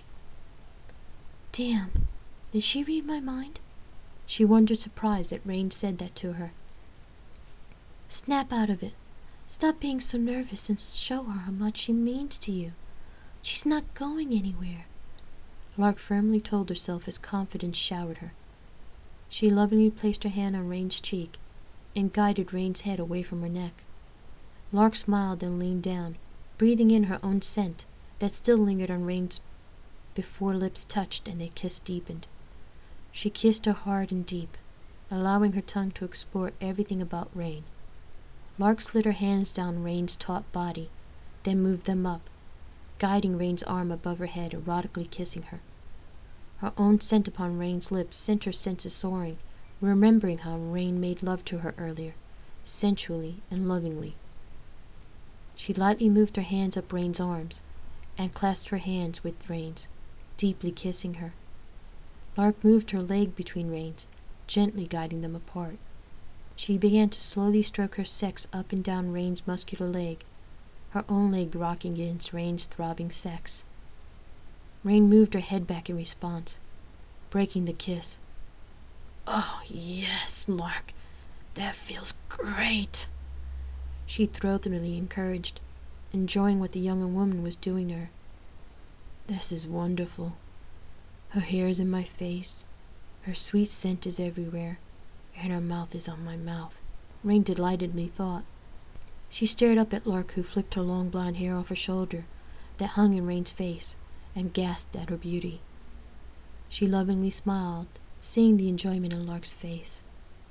Damn, did she read my mind? She wondered surprised that Rain said that to her. Snap out of it. Stop being so nervous and show her how much she means to you. She's not going anywhere, Lark firmly told herself as confidence showered her. She lovingly placed her hand on Rain's cheek and guided Rain's head away from her neck. Lark smiled and leaned down, breathing in her own scent that still lingered on Rain's before lips touched and their kiss deepened. She kissed her hard and deep, allowing her tongue to explore everything about Rain. Lark slid her hands down Rain's taut body, then moved them up, guiding Rain's arm above her head, erotically kissing her. Her own scent upon Rain's lips sent her senses soaring, remembering how Rain made love to her earlier, sensually and lovingly. She lightly moved her hands up Rain's arms, and clasped her hands with Rain's, deeply kissing her. Lark moved her leg between Rain's, gently guiding them apart. She began to slowly stroke her sex up and down Rain's muscular leg, her own leg rocking against Rain's throbbing sex. Rain moved her head back in response, breaking the kiss. Oh, yes, Lark, that feels great, she throatily encouraged, enjoying what the younger woman was doing to her. This is wonderful. Her hair is in my face, her sweet scent is everywhere, and her mouth is on my mouth, Rain delightedly thought. She stared up at Lark, who flicked her long blonde hair off her shoulder that hung in Rain's face, and gasped at her beauty. She lovingly smiled, seeing the enjoyment in Lark's face.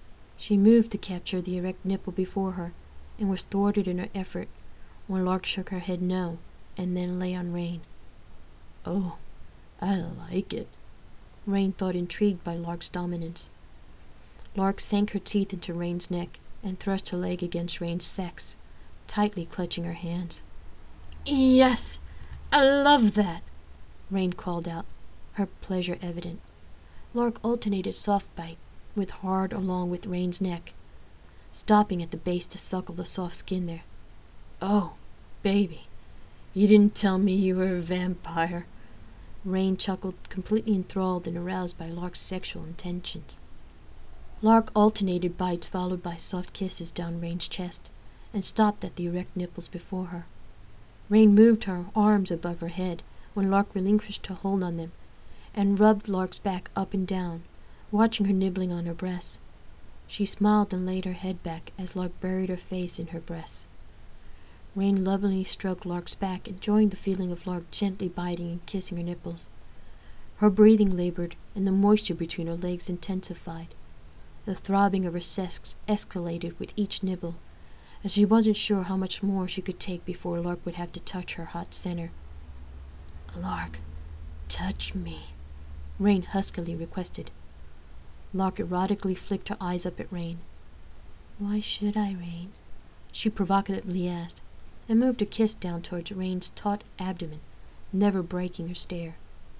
She moved to capture the erect nipple before her, and was thwarted in her effort when Lark shook her head no, and then lay on Rain. "Oh, I like it," Rain thought, intrigued by Lark's dominance. Lark sank her teeth into Rain's neck and thrust her leg against Rain's sex, tightly clutching her hands. "Yes, I love that," Rain called out, her pleasure evident. Lark alternated soft bite with hard along with Rain's neck, stopping at the base to suckle the soft skin there. "Oh, baby, you didn't tell me you were a vampire." Rain chuckled, completely enthralled and aroused by Lark's sexual intentions. Lark alternated bites followed by soft kisses down Rain's chest, and stopped at the erect nipples before her. Rain moved her arms above her head when Lark relinquished her hold on them, and rubbed Lark's back up and down, watching her nibbling on her breasts. She smiled and laid her head back as Lark buried her face in her breasts. Rain lovingly stroked Lark's back, enjoying the feeling of Lark gently biting and kissing her nipples. Her breathing labored, and the moisture between her legs intensified. The throbbing of her sex escalated with each nibble, as she wasn't sure how much more she could take before Lark would have to touch her hot center. "Lark, touch me," Rain huskily requested. Lark erotically flicked her eyes up at Rain. "Why should I, Rain?" she provocatively asked, and moved a kiss down towards Rain's taut abdomen, never breaking her stare.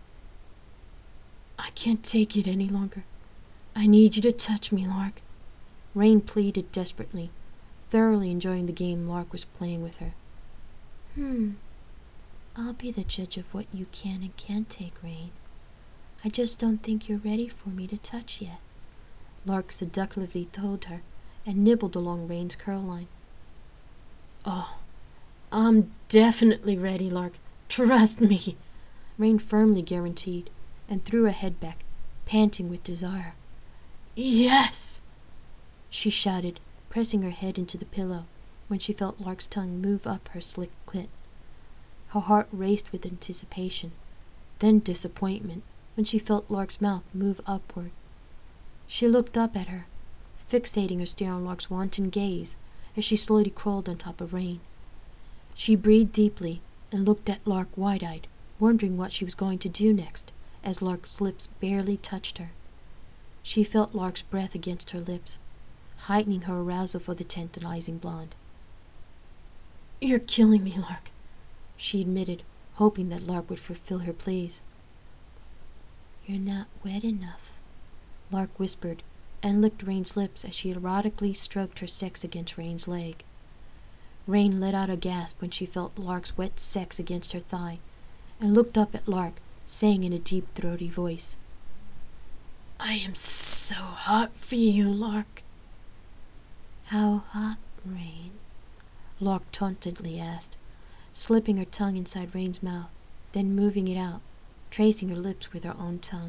"I can't take it any longer. I need you to touch me, Lark," Rain pleaded desperately, thoroughly enjoying the game Lark was playing with her. Hmm. I'll be the judge of what you can and can't take, Rain. I just don't think you're ready for me to touch yet," Lark seductively told her, and nibbled along Rain's curl line. "Oh, I'm definitely ready, Lark. Trust me," Rain firmly guaranteed, and threw her head back, panting with desire. "Yes!" she shouted, pressing her head into the pillow when she felt Lark's tongue move up her slick clit. Her heart raced with anticipation, then disappointment when she felt Lark's mouth move upward. She looked up at her, fixating her stare on Lark's wanton gaze as she slowly crawled on top of Rain. She breathed deeply and looked at Lark wide-eyed, wondering what she was going to do next, as Lark's lips barely touched her. She felt Lark's breath against her lips, heightening her arousal for the tantalizing blonde. "You're killing me, Lark," she admitted, hoping that Lark would fulfill her pleas. "You're not wet enough," Lark whispered, and licked Rain's lips as she erotically stroked her sex against Rain's leg. Rain let out a gasp when she felt Lark's wet sex against her thigh, and looked up at Lark, saying in a deep, throaty voice, "I am so hot for you, Lark." "How hot, Rain?" Lark tauntedly asked, slipping her tongue inside Rain's mouth, then moving it out, tracing her lips with her own tongue.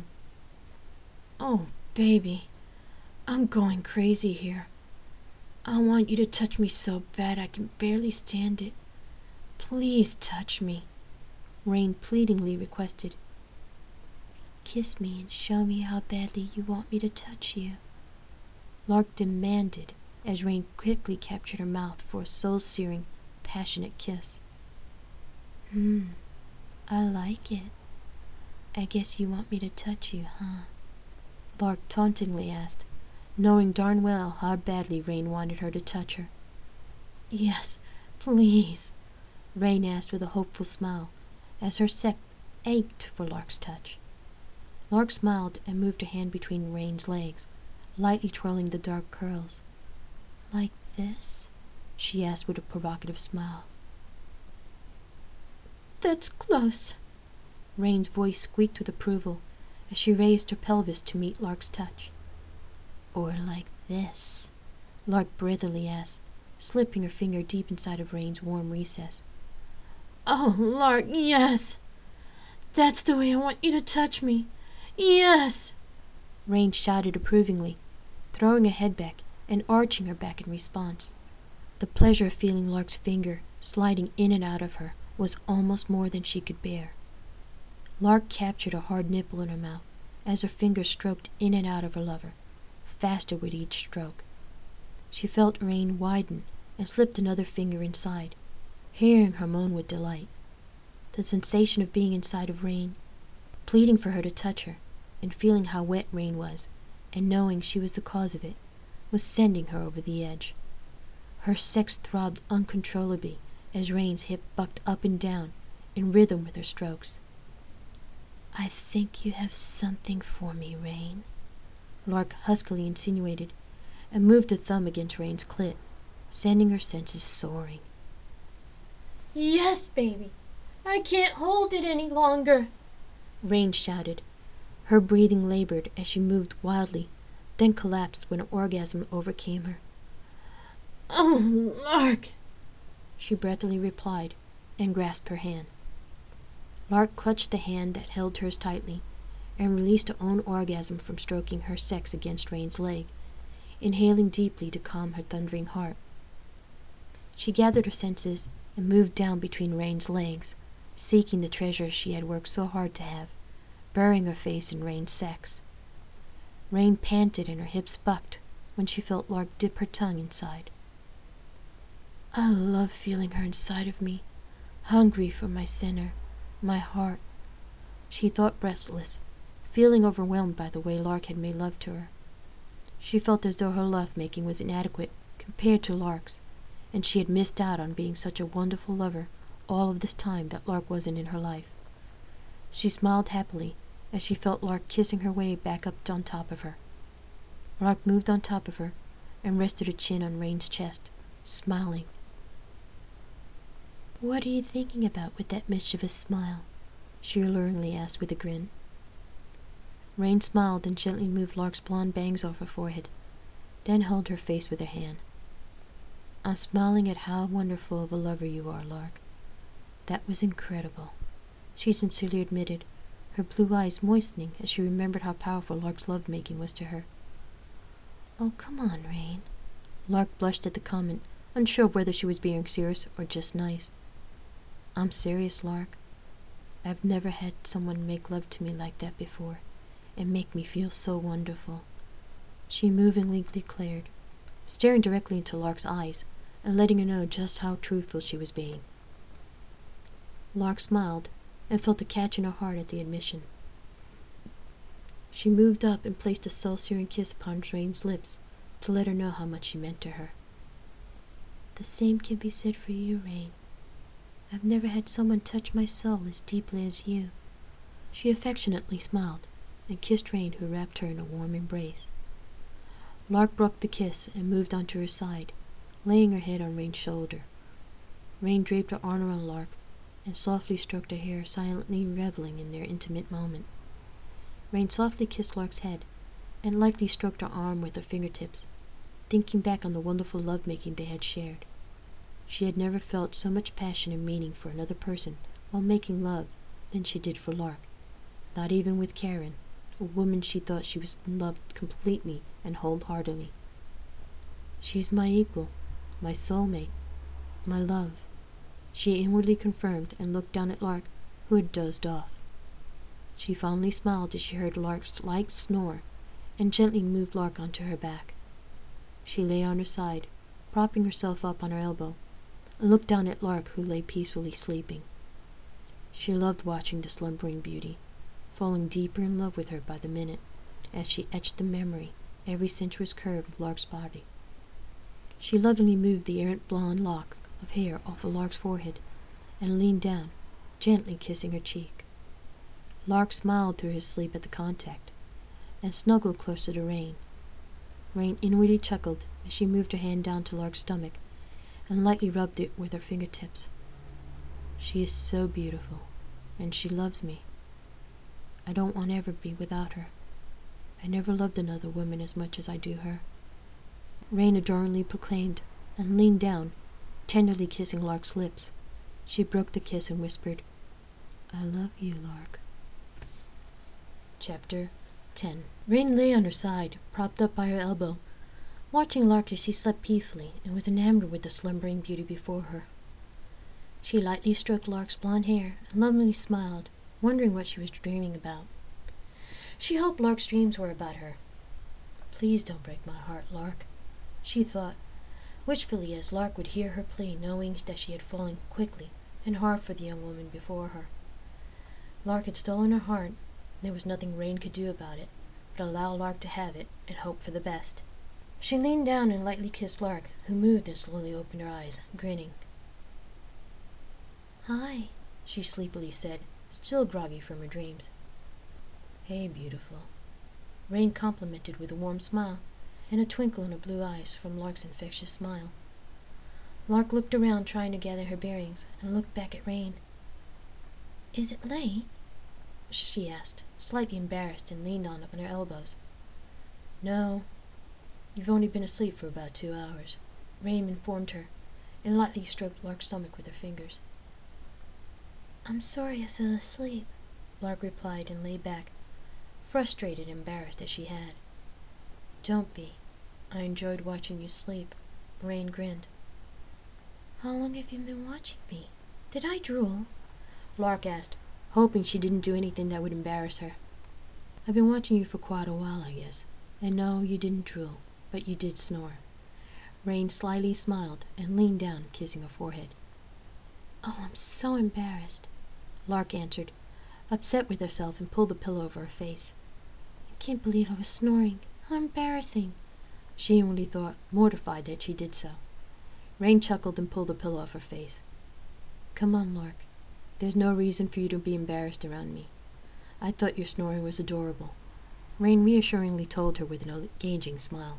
"Oh, baby, I'm going crazy here. I want you to touch me so bad I can barely stand it. Please touch me," Rain pleadingly requested. "Kiss me and show me how badly you want me to touch you," Lark demanded, as Rain quickly captured her mouth for a soul-searing, passionate kiss. "Hmm, I like it. I guess you want me to touch you, huh?" Lark tauntingly asked, knowing darn well how badly Rain wanted her to touch her. "Yes, please," Rain asked with a hopeful smile, as her sex ached for Lark's touch. Lark smiled and moved her hand between Rain's legs, lightly twirling the dark curls. "Like this?" she asked with a provocative smile. "That's close," Rain's voice squeaked with approval as she raised her pelvis to meet Lark's touch. "Or like this?" Lark breathily asked, slipping her finger deep inside of Rain's warm recess. "Oh, Lark, yes! That's the way I want you to touch me. Yes!" Rain shouted approvingly, throwing her head back and arching her back in response. The pleasure of feeling Lark's finger sliding in and out of her was almost more than she could bear. Lark captured a hard nipple in her mouth as her fingers stroked in and out of her lover, faster with each stroke, She felt Rain widen and slipped another finger inside, hearing her moan with delight. The sensation of being inside of Rain, pleading for her to touch her, and feeling how wet Rain was, and knowing she was the cause of it, was sending her over the edge. Her sex throbbed uncontrollably as Rain's hip bucked up and down in rhythm with her strokes. "I think you have something for me, Rain," Lark huskily insinuated, and moved a thumb against Rain's clit, sending her senses soaring. "Yes, baby. I can't hold it any longer," Rain shouted. Her breathing labored as she moved wildly, then collapsed when an orgasm overcame her. "Oh, Lark," she breathily replied, and grasped her hand. Lark clutched the hand that held hers tightly, and released her own orgasm from stroking her sex against Rain's leg, inhaling deeply to calm her thundering heart. She gathered her senses and moved down between Rain's legs, seeking the treasure she had worked so hard to have, burying her face in Rain's sex. Rain panted and her hips bucked when she felt Lark dip her tongue inside. I love feeling her inside of me, hungry for my center, my heart, she thought, breathless, feeling overwhelmed by the way Lark had made love to her. She felt as though her love-making was inadequate compared to Lark's, and she had missed out on being such a wonderful lover all of this time that Lark wasn't in her life. She smiled happily as she felt Lark kissing her way back up on top of her. Lark moved on top of her and rested her chin on Rain's chest, smiling. "What are you thinking about with that mischievous smile?" she alluringly asked with a grin. Rain smiled and gently moved Lark's blonde bangs off her forehead, then held her face with her hand. "I'm smiling at how wonderful of a lover you are, Lark. That was incredible," she sincerely admitted, her blue eyes moistening as she remembered how powerful Lark's love-making was to her. "Oh, come on, Rain." Lark blushed at the comment, unsure of whether she was being serious or just nice. "I'm serious, Lark. I've never had someone make love to me like that before, and make me feel so wonderful," she movingly declared, staring directly into Lark's eyes and letting her know just how truthful she was being. Lark smiled and felt a catch in her heart at the admission. She moved up and placed a soul-searing kiss upon Rain's lips to let her know how much she meant to her. "The same can be said for you, Rain. I've never had someone touch my soul as deeply as you." She affectionately smiled and kissed Rain, who wrapped her in a warm embrace. Lark broke the kiss and moved onto her side, laying her head on Rain's shoulder. Rain draped her arm around Lark and softly stroked her hair, silently reveling in their intimate moment. Rain softly kissed Lark's head and lightly stroked her arm with her fingertips, thinking back on the wonderful love-making they had shared. She had never felt so much passion and meaning for another person while making love than she did for Lark, not even with Karen, a woman she thought she was loved completely and wholeheartedly. "She's my equal, my soulmate, my love," she inwardly confirmed and looked down at Lark, who had dozed off. She fondly smiled as she heard Lark's light snore and gently moved Lark onto her back. She lay on her side, propping herself up on her elbow, and looked down at Lark, who lay peacefully sleeping. She loved watching the slumbering beauty, falling deeper in love with her by the minute as she etched the memory every sensuous curve of Lark's body. She lovingly moved the errant blonde lock of hair off of Lark's forehead and leaned down, gently kissing her cheek. Lark smiled through his sleep at the contact and snuggled closer to Rain. Rain inwardly chuckled as she moved her hand down to Lark's stomach and lightly rubbed it with her fingertips. "She is so beautiful, and she loves me. I don't want to ever be without her. I never loved another woman as much as I do her," Rain adoringly proclaimed, and leaned down, tenderly kissing Lark's lips. She broke the kiss and whispered, "I love you, Lark." Chapter ten. Rain lay on her side, propped up by her elbow, watching Lark as she slept peacefully, and was enamored with the slumbering beauty before her. She lightly stroked Lark's blonde hair and lovingly smiled, wondering what she was dreaming about. She hoped Lark's dreams were about her. "Please don't break my heart, Lark," she thought, Wishfully as Lark would hear her plea, knowing that she had fallen quickly and hard for the young woman before her. Lark had stolen her heart. There was nothing Rain could do about it, but allow Lark to have it and hope for the best. She leaned down and lightly kissed Lark, who moved and slowly opened her eyes, grinning. Hi, she sleepily said, still groggy from her dreams. Hey, beautiful. Rain complimented with a warm smile and a twinkle in her blue eyes from Lark's infectious smile. Lark looked around, trying to gather her bearings, and looked back at Rain. Is it late? She asked, slightly embarrassed, and leaned on up on her elbows. No, you've only been asleep for about two hours, Rain informed her, and lightly stroked Lark's stomach with her fingers. I'm sorry I fell asleep, Lark replied and lay back, frustrated and embarrassed as she had. Don't be. I enjoyed watching you sleep. Rain grinned. How long have you been watching me? Did I drool? Lark asked, hoping she didn't do anything that would embarrass her. I've been watching you for quite a while, I guess. And no, you didn't drool, but you did snore. Rain slyly smiled and leaned down, kissing her forehead. Oh, I'm so embarrassed, Lark answered, upset with herself, and pulled the pillow over her face. I can't believe I was snoring. How embarrassing. She only thought, mortified that she did so. Rain chuckled and pulled the pillow off her face. Come on, Lark. There's no reason for you to be embarrassed around me. I thought your snoring was adorable. Rain reassuringly told her with an engaging smile.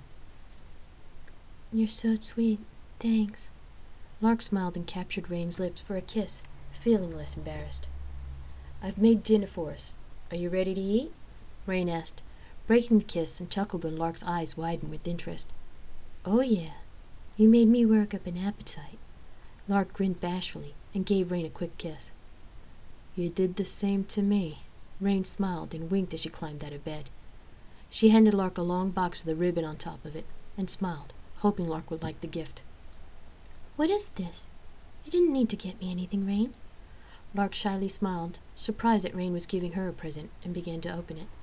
You're so sweet. Thanks. Lark smiled and captured Rain's lips for a kiss, feeling less embarrassed. I've made dinner for us. Are you ready to eat? Rain asked, breaking the kiss, and chuckled when Lark's eyes widened with interest. Oh, yeah. You made me work up an appetite. Lark grinned bashfully and gave Rain a quick kiss. You did the same to me. Rain smiled and winked as she climbed out of bed. She handed Lark a long box with a ribbon on top of it and smiled, hoping Lark would like the gift. What is this? You didn't need to get me anything, Rain. Lark shyly smiled, surprised that Rain was giving her a present, and began to open it.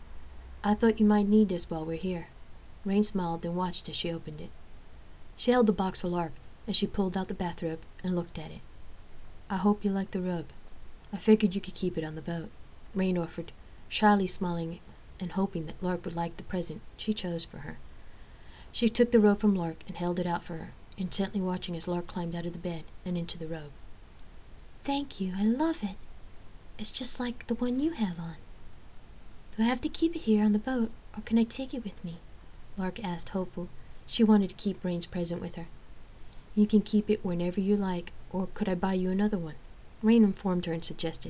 I thought you might need this while we're here. Rain smiled and watched as she opened it. She held the box for Lark as she pulled out the bathrobe and looked at it. I hope you like the robe. I figured you could keep it on the boat, Rain offered, shyly smiling and hoping that Lark would like the present she chose for her. She took the robe from Lark and held it out for her, intently watching as Lark climbed out of the bed and into the robe. Thank you, I love it. It's just like the one you have on. Do I have to keep it here on the boat, or can I take it with me? Lark asked, hopeful. She wanted to keep Rain's present with her. You can keep it whenever you like, or could I buy you another one? Rain informed her and suggested.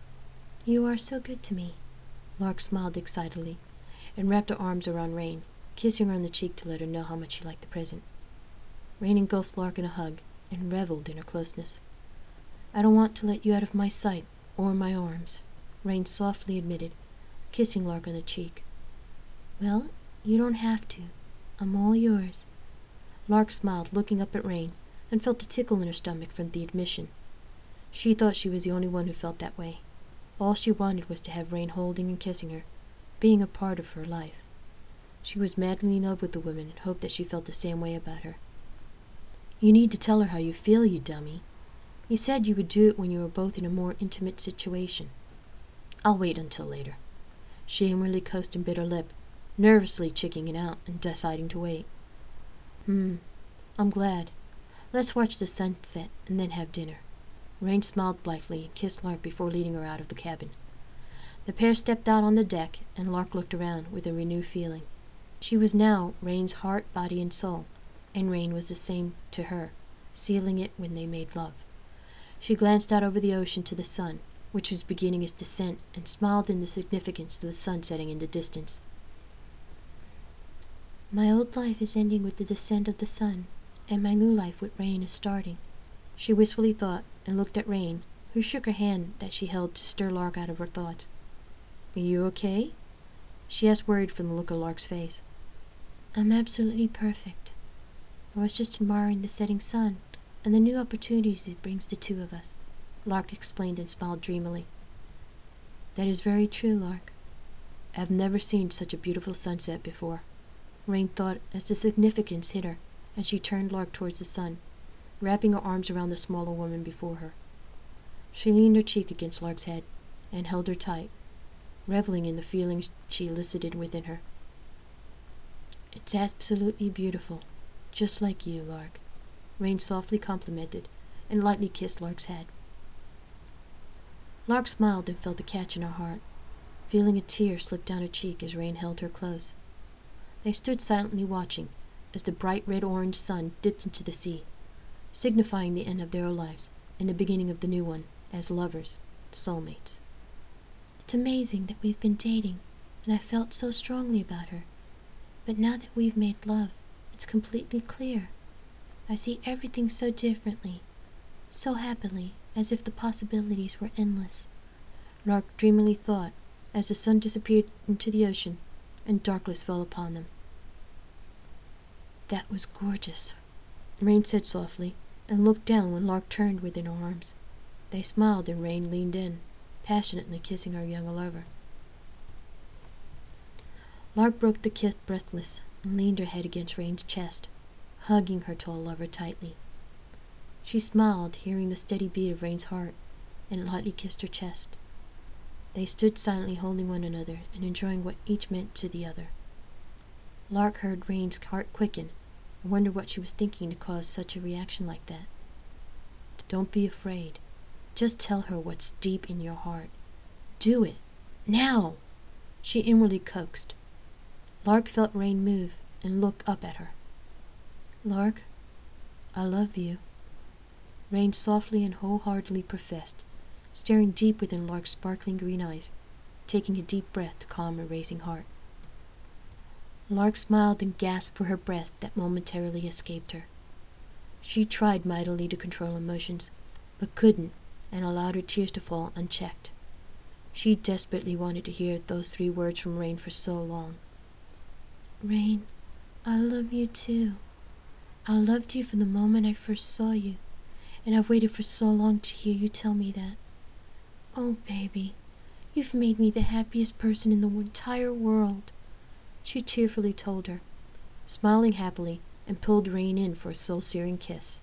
You are so good to me. Lark smiled excitedly and wrapped her arms around Rain, kissing her on the cheek to let her know how much she liked the present. Rain engulfed Lark in a hug and reveled in her closeness. I don't want to let you out of my sight or my arms, Rain softly admitted, kissing Lark on the cheek. Well, you don't have to. I'm all yours. Lark smiled, looking up at Rain, and felt a tickle in her stomach from the admission. She thought she was the only one who felt that way. All she wanted was to have Rain holding and kissing her, being a part of her life. She was madly in love with the woman and hoped that she felt the same way about her. You need to tell her how you feel, you dummy. You said you would do it when you were both in a more intimate situation. I'll wait until later. She inwardly cursed and bit her lip, nervously checking it out and deciding to wait. Hmm, I'm glad. Let's watch the sunset and then have dinner. Rain smiled blithely and kissed Lark before leading her out of the cabin. The pair stepped out on the deck, and Lark looked around with a renewed feeling. She was now Rain's heart, body, and soul, and Rain was the same to her, sealing it when they made love. She glanced out over the ocean to the sun, which was beginning its descent, and smiled in the significance of the sun setting in the distance. My old life is ending with the descent of the sun, and my new life with Rain is starting, she wistfully thought, and looked at Rain, who shook her hand that she held to stir Lark out of her thoughts. Are you okay? She asked, worried from the look of Lark's face. I'm absolutely perfect. I was just admiring the setting sun and the new opportunities it brings the two of us, Lark explained and smiled dreamily. That is very true, Lark. I've never seen such a beautiful sunset before, Rain thought as the significance hit her, and she turned Lark towards the sun, wrapping her arms around the smaller woman before her. She leaned her cheek against Lark's head and held her tight, reveling in the feelings she elicited within her. "It's absolutely beautiful, just like you, Lark," Rain softly complimented and lightly kissed Lark's head. Lark smiled and felt a catch in her heart, feeling a tear slip down her cheek as Rain held her close. They stood silently watching as the bright red-orange sun dipped into the sea, signifying the end of their lives and the beginning of the new one as lovers, soulmates. It's amazing that we've been dating, and I felt so strongly about her. But now that we've made love, it's completely clear. I see everything so differently, so happily, as if the possibilities were endless. Lark dreamily thought as the sun disappeared into the ocean and darkness fell upon them. "That was gorgeous," Rain said softly, and looked down when Lark turned within her arms. They smiled and Rain leaned in, passionately kissing her young lover. Lark broke the kiss breathless and leaned her head against Rain's chest, hugging her tall lover tightly. She smiled, hearing the steady beat of Rain's heart, and lightly kissed her chest. They stood silently holding one another and enjoying what each meant to the other. Lark heard Rain's heart quicken and wondered what she was thinking to cause such a reaction like that. "Don't be afraid. Just tell her what's deep in your heart. Do it. Now!" she inwardly coaxed. Lark felt Rain move and look up at her. "Lark, I love you," Rain softly and wholeheartedly professed, staring deep within Lark's sparkling green eyes, taking a deep breath to calm her racing heart. Lark smiled and gasped for her breath that momentarily escaped her. She tried mightily to control emotions, but couldn't, and allowed her tears to fall unchecked. She desperately wanted to hear those three words from Rain for so long. Rain, I love you too. I loved you from the moment I first saw you, and I've waited for so long to hear you tell me that. Oh, baby, you've made me the happiest person in the entire world," she tearfully told her, smiling happily, and pulled Rain in for a soul-searing kiss.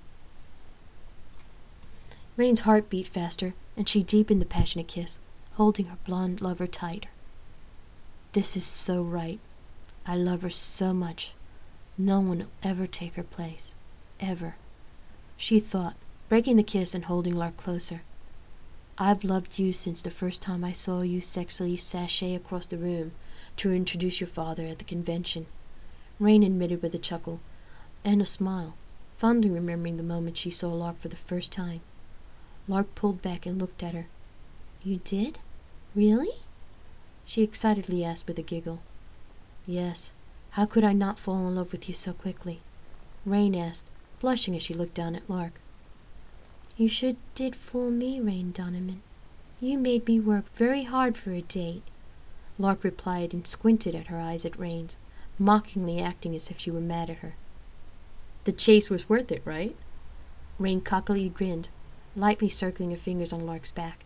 Rain's heart beat faster, and she deepened the passionate kiss, holding her blonde lover tighter. "This is so right. I love her so much. No one will ever take her place. Ever," she thought, breaking the kiss and holding Lark closer. "I've loved you since the first time I saw you sexily sashay across the room to introduce your father at the convention," Rain admitted with a chuckle and a smile, fondly remembering the moment she saw Lark for the first time. Lark pulled back and looked at her. "You did? Really?" she excitedly asked with a giggle. "Yes. How could I not fall in love with you so quickly?" Rain asked, blushing as she looked down at Lark. "You sure did fool me, Rain Donovan. You made me work very hard for a date," Lark replied and squinted at her eyes at Rain's, mockingly acting as if she were mad at her. "The chase was worth it, right?" Rain cockily grinned, lightly circling her fingers on Lark's back.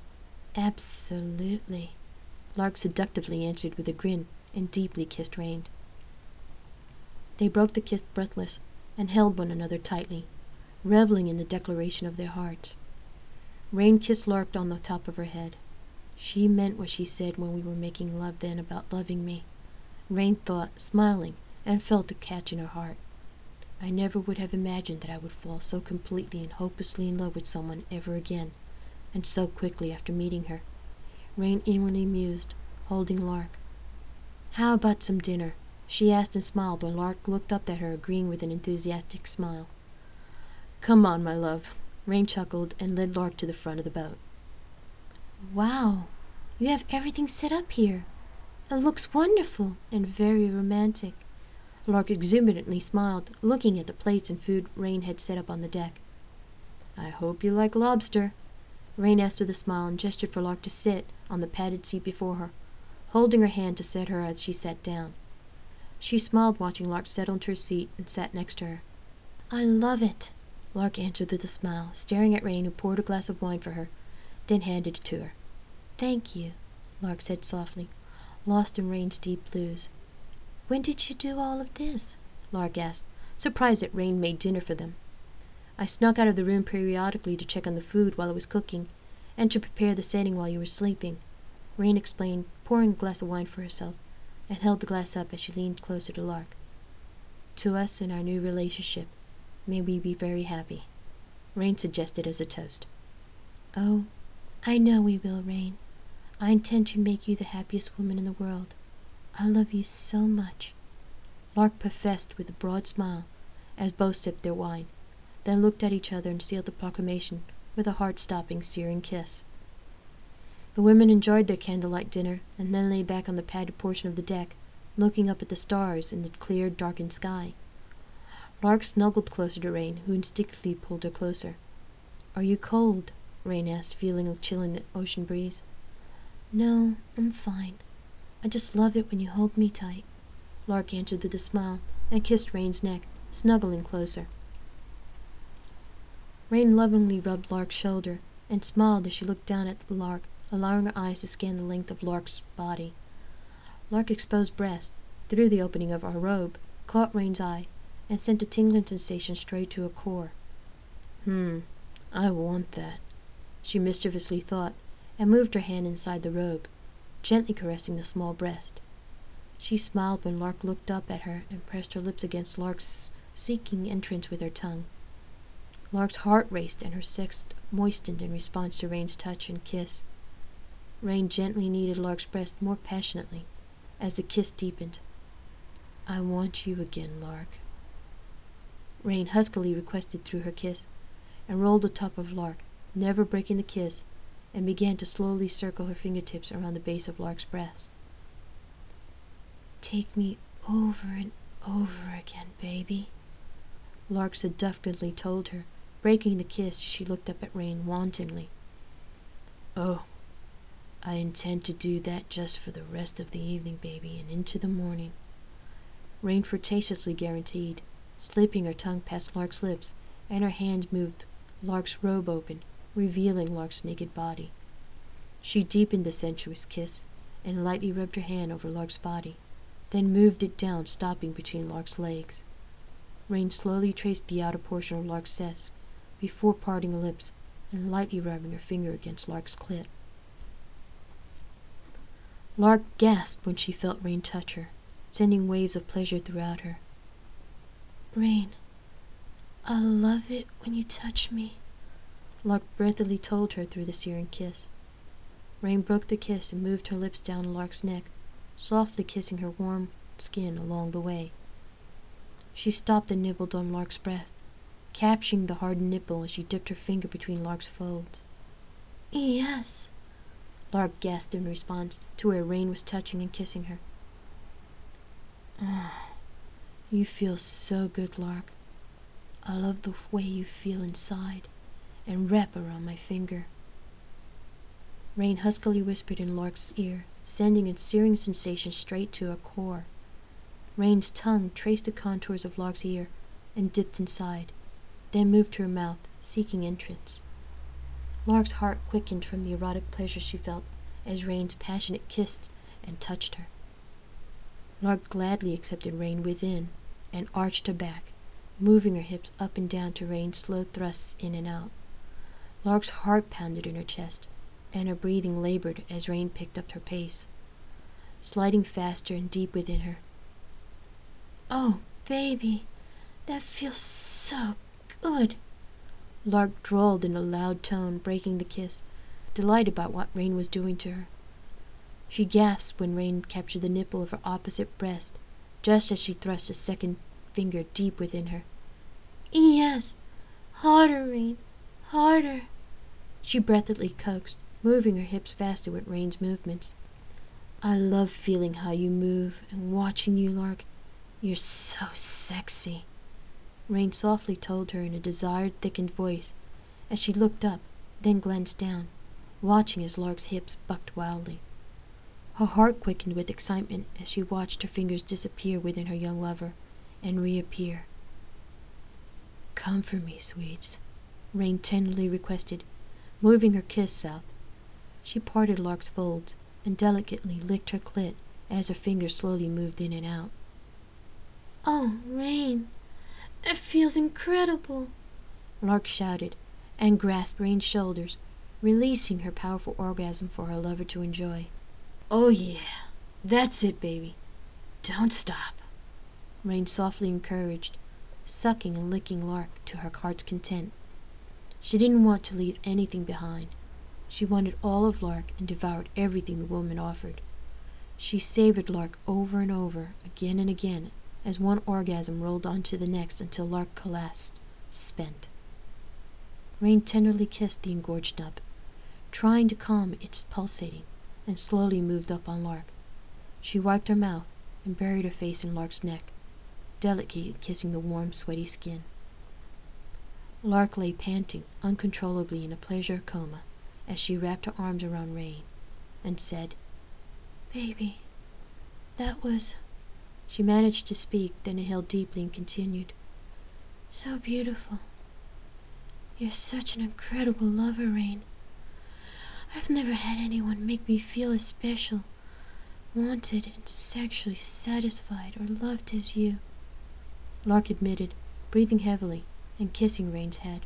"Absolutely," Lark seductively answered with a grin and deeply kissed Rain. They broke the kiss breathless and held one another tightly, reveling in the declaration of their hearts. Rain kissed Lark on the top of her head. "She meant what she said when we were making love then about loving me," Rain thought, smiling, and felt a catch in her heart. "I never would have imagined that I would fall so completely and hopelessly in love with someone ever again, and so quickly after meeting her," Rain inwardly mused, holding Lark. "How about some dinner?" she asked and smiled when Lark looked up at her, agreeing with an enthusiastic smile. "Come on, my love," Rain chuckled and led Lark to the front of the boat. "Wow, you have everything set up here. It looks wonderful and very romantic." Lark exuberantly smiled, looking at the plates and food Rain had set up on the deck. "I hope you like lobster," Rain asked with a smile and gestured for Lark to sit on the padded seat before her, holding her hand to set her as she sat down. She smiled, watching Lark settle into her seat and sat next to her. "I love it," Lark answered with a smile, staring at Rain, who poured a glass of wine for her, then handed it to her. "Thank you," Lark said softly, lost in Rain's deep blues. "When did you do all of this?" Lark asked, surprised that Rain made dinner for them. I snuck out of the room periodically to check on the food while it was cooking, and to prepare the setting while you were sleeping, Rain explained, pouring a glass of wine for herself, and held the glass up as she leaned closer to Lark. To us in our new relationship, may we be very happy, Rain suggested as a toast. Oh, I know we will, Rain. I intend to make you the happiest woman in the world. I love you so much, Lark professed with a broad smile as both sipped their wine, then looked at each other and sealed the proclamation with a heart-stopping, searing kiss. The women enjoyed their candlelight dinner and then lay back on the padded portion of the deck, looking up at the stars in the clear, darkened sky. Lark snuggled closer to Rain, who instinctively pulled her closer. "Are you cold?" Rain asked, feeling a chill in the ocean breeze. "No, I'm fine. I just love it when you hold me tight," Lark answered with a smile and kissed Rain's neck, snuggling closer. Rain lovingly rubbed Lark's shoulder and smiled as she looked down at Lark, allowing her eyes to scan the length of Lark's body. Lark's exposed breast, through the opening of her robe, caught Rain's eye and sent a tingling sensation straight to her core. Hmm, I want that, she mischievously thought, and moved her hand inside the robe, gently caressing the small breast. She smiled when Lark looked up at her and pressed her lips against Lark's seeking entrance with her tongue. Lark's heart raced and her sex moistened in response to Rain's touch and kiss. Rain gently kneaded Lark's breast more passionately as the kiss deepened. "I want you again, Lark," Rain huskily requested through her kiss, and rolled the top of Lark, never breaking the kiss, and began to slowly circle her fingertips around the base of Lark's breast. "Take me over and over again, baby," Lark seductively told her, breaking the kiss as she looked up at Rain wantonly. "Oh, I intend to do that just for the rest of the evening, baby, and into the morning," Rain flirtatiously guaranteed, slipping her tongue past Lark's lips, and her hand moved Lark's robe open, revealing Lark's naked body. She deepened the sensuous kiss and lightly rubbed her hand over Lark's body, then moved it down, stopping between Lark's legs. Rain slowly traced the outer portion of Lark's cess before parting her lips and lightly rubbing her finger against Lark's clit. Lark gasped when she felt Rain touch her, sending waves of pleasure throughout her. "Rain, I love it when you touch me," Lark breathily told her through the searing kiss. Rain broke the kiss and moved her lips down Lark's neck, softly kissing her warm skin along the way. She stopped and nibbled on Lark's breast, capturing the hardened nipple as she dipped her finger between Lark's folds. "Yes," Lark gasped in response to where Rain was touching and kissing her. "Ah, you feel so good, Lark. I love the way you feel inside and wrap around my finger." Rain huskily whispered in Lark's ear, sending a searing sensation straight to her core. Rain's tongue traced the contours of Lark's ear and dipped inside, then moved to her mouth, seeking entrance. Lark's heart quickened from the erotic pleasure she felt as Rain's passionate kissed and touched her. Lark gladly accepted Rain within and arched her back, moving her hips up and down to Rain's slow thrusts in and out. Lark's heart pounded in her chest, and her breathing labored as Rain picked up her pace, sliding faster and deep within her. "Oh, baby, that feels so good," Lark drawled in a loud tone, breaking the kiss, delighted about what Rain was doing to her. She gasped when Rain captured the nipple of her opposite breast, just as she thrust a second finger deep within her. "Yes, harder, Rain, harder," she breathlessly coaxed, moving her hips faster with Rain's movements. "I love feeling how you move and watching you, Lark. You're so sexy," Rain softly told her in a desired, thickened voice as she looked up, then glanced down, watching as Lark's hips bucked wildly. Her heart quickened with excitement as she watched her fingers disappear within her young lover and reappear. "Come for me, sweets," Rain tenderly requested, moving her kiss south. She parted Lark's folds and delicately licked her clit as her fingers slowly moved in and out. "Oh, Rain, It feels incredible, Lark shouted, and grasped Rain's shoulders, releasing her powerful orgasm for her lover to enjoy. Oh yeah, that's it, baby. Don't stop, Rain softly encouraged, sucking and licking Lark to her heart's content. She didn't want to leave anything behind. She wanted all of Lark and devoured everything the woman offered. She savored Lark over and over, again and again, as one orgasm rolled on to the next until Lark collapsed, spent. Rain tenderly kissed the engorged nub, trying to calm its pulsating, and slowly moved up on Lark. She wiped her mouth and buried her face in Lark's neck, delicately kissing the warm, sweaty skin. Lark lay panting uncontrollably in a pleasure coma as she wrapped her arms around Rain and said, "Baby, that was..." She managed to speak, then inhaled deeply and continued, "So beautiful. You're such an incredible lover, Rain. I've never had anyone make me feel as special, wanted, and sexually satisfied or loved as you," Lark admitted, breathing heavily and kissing Rain's head.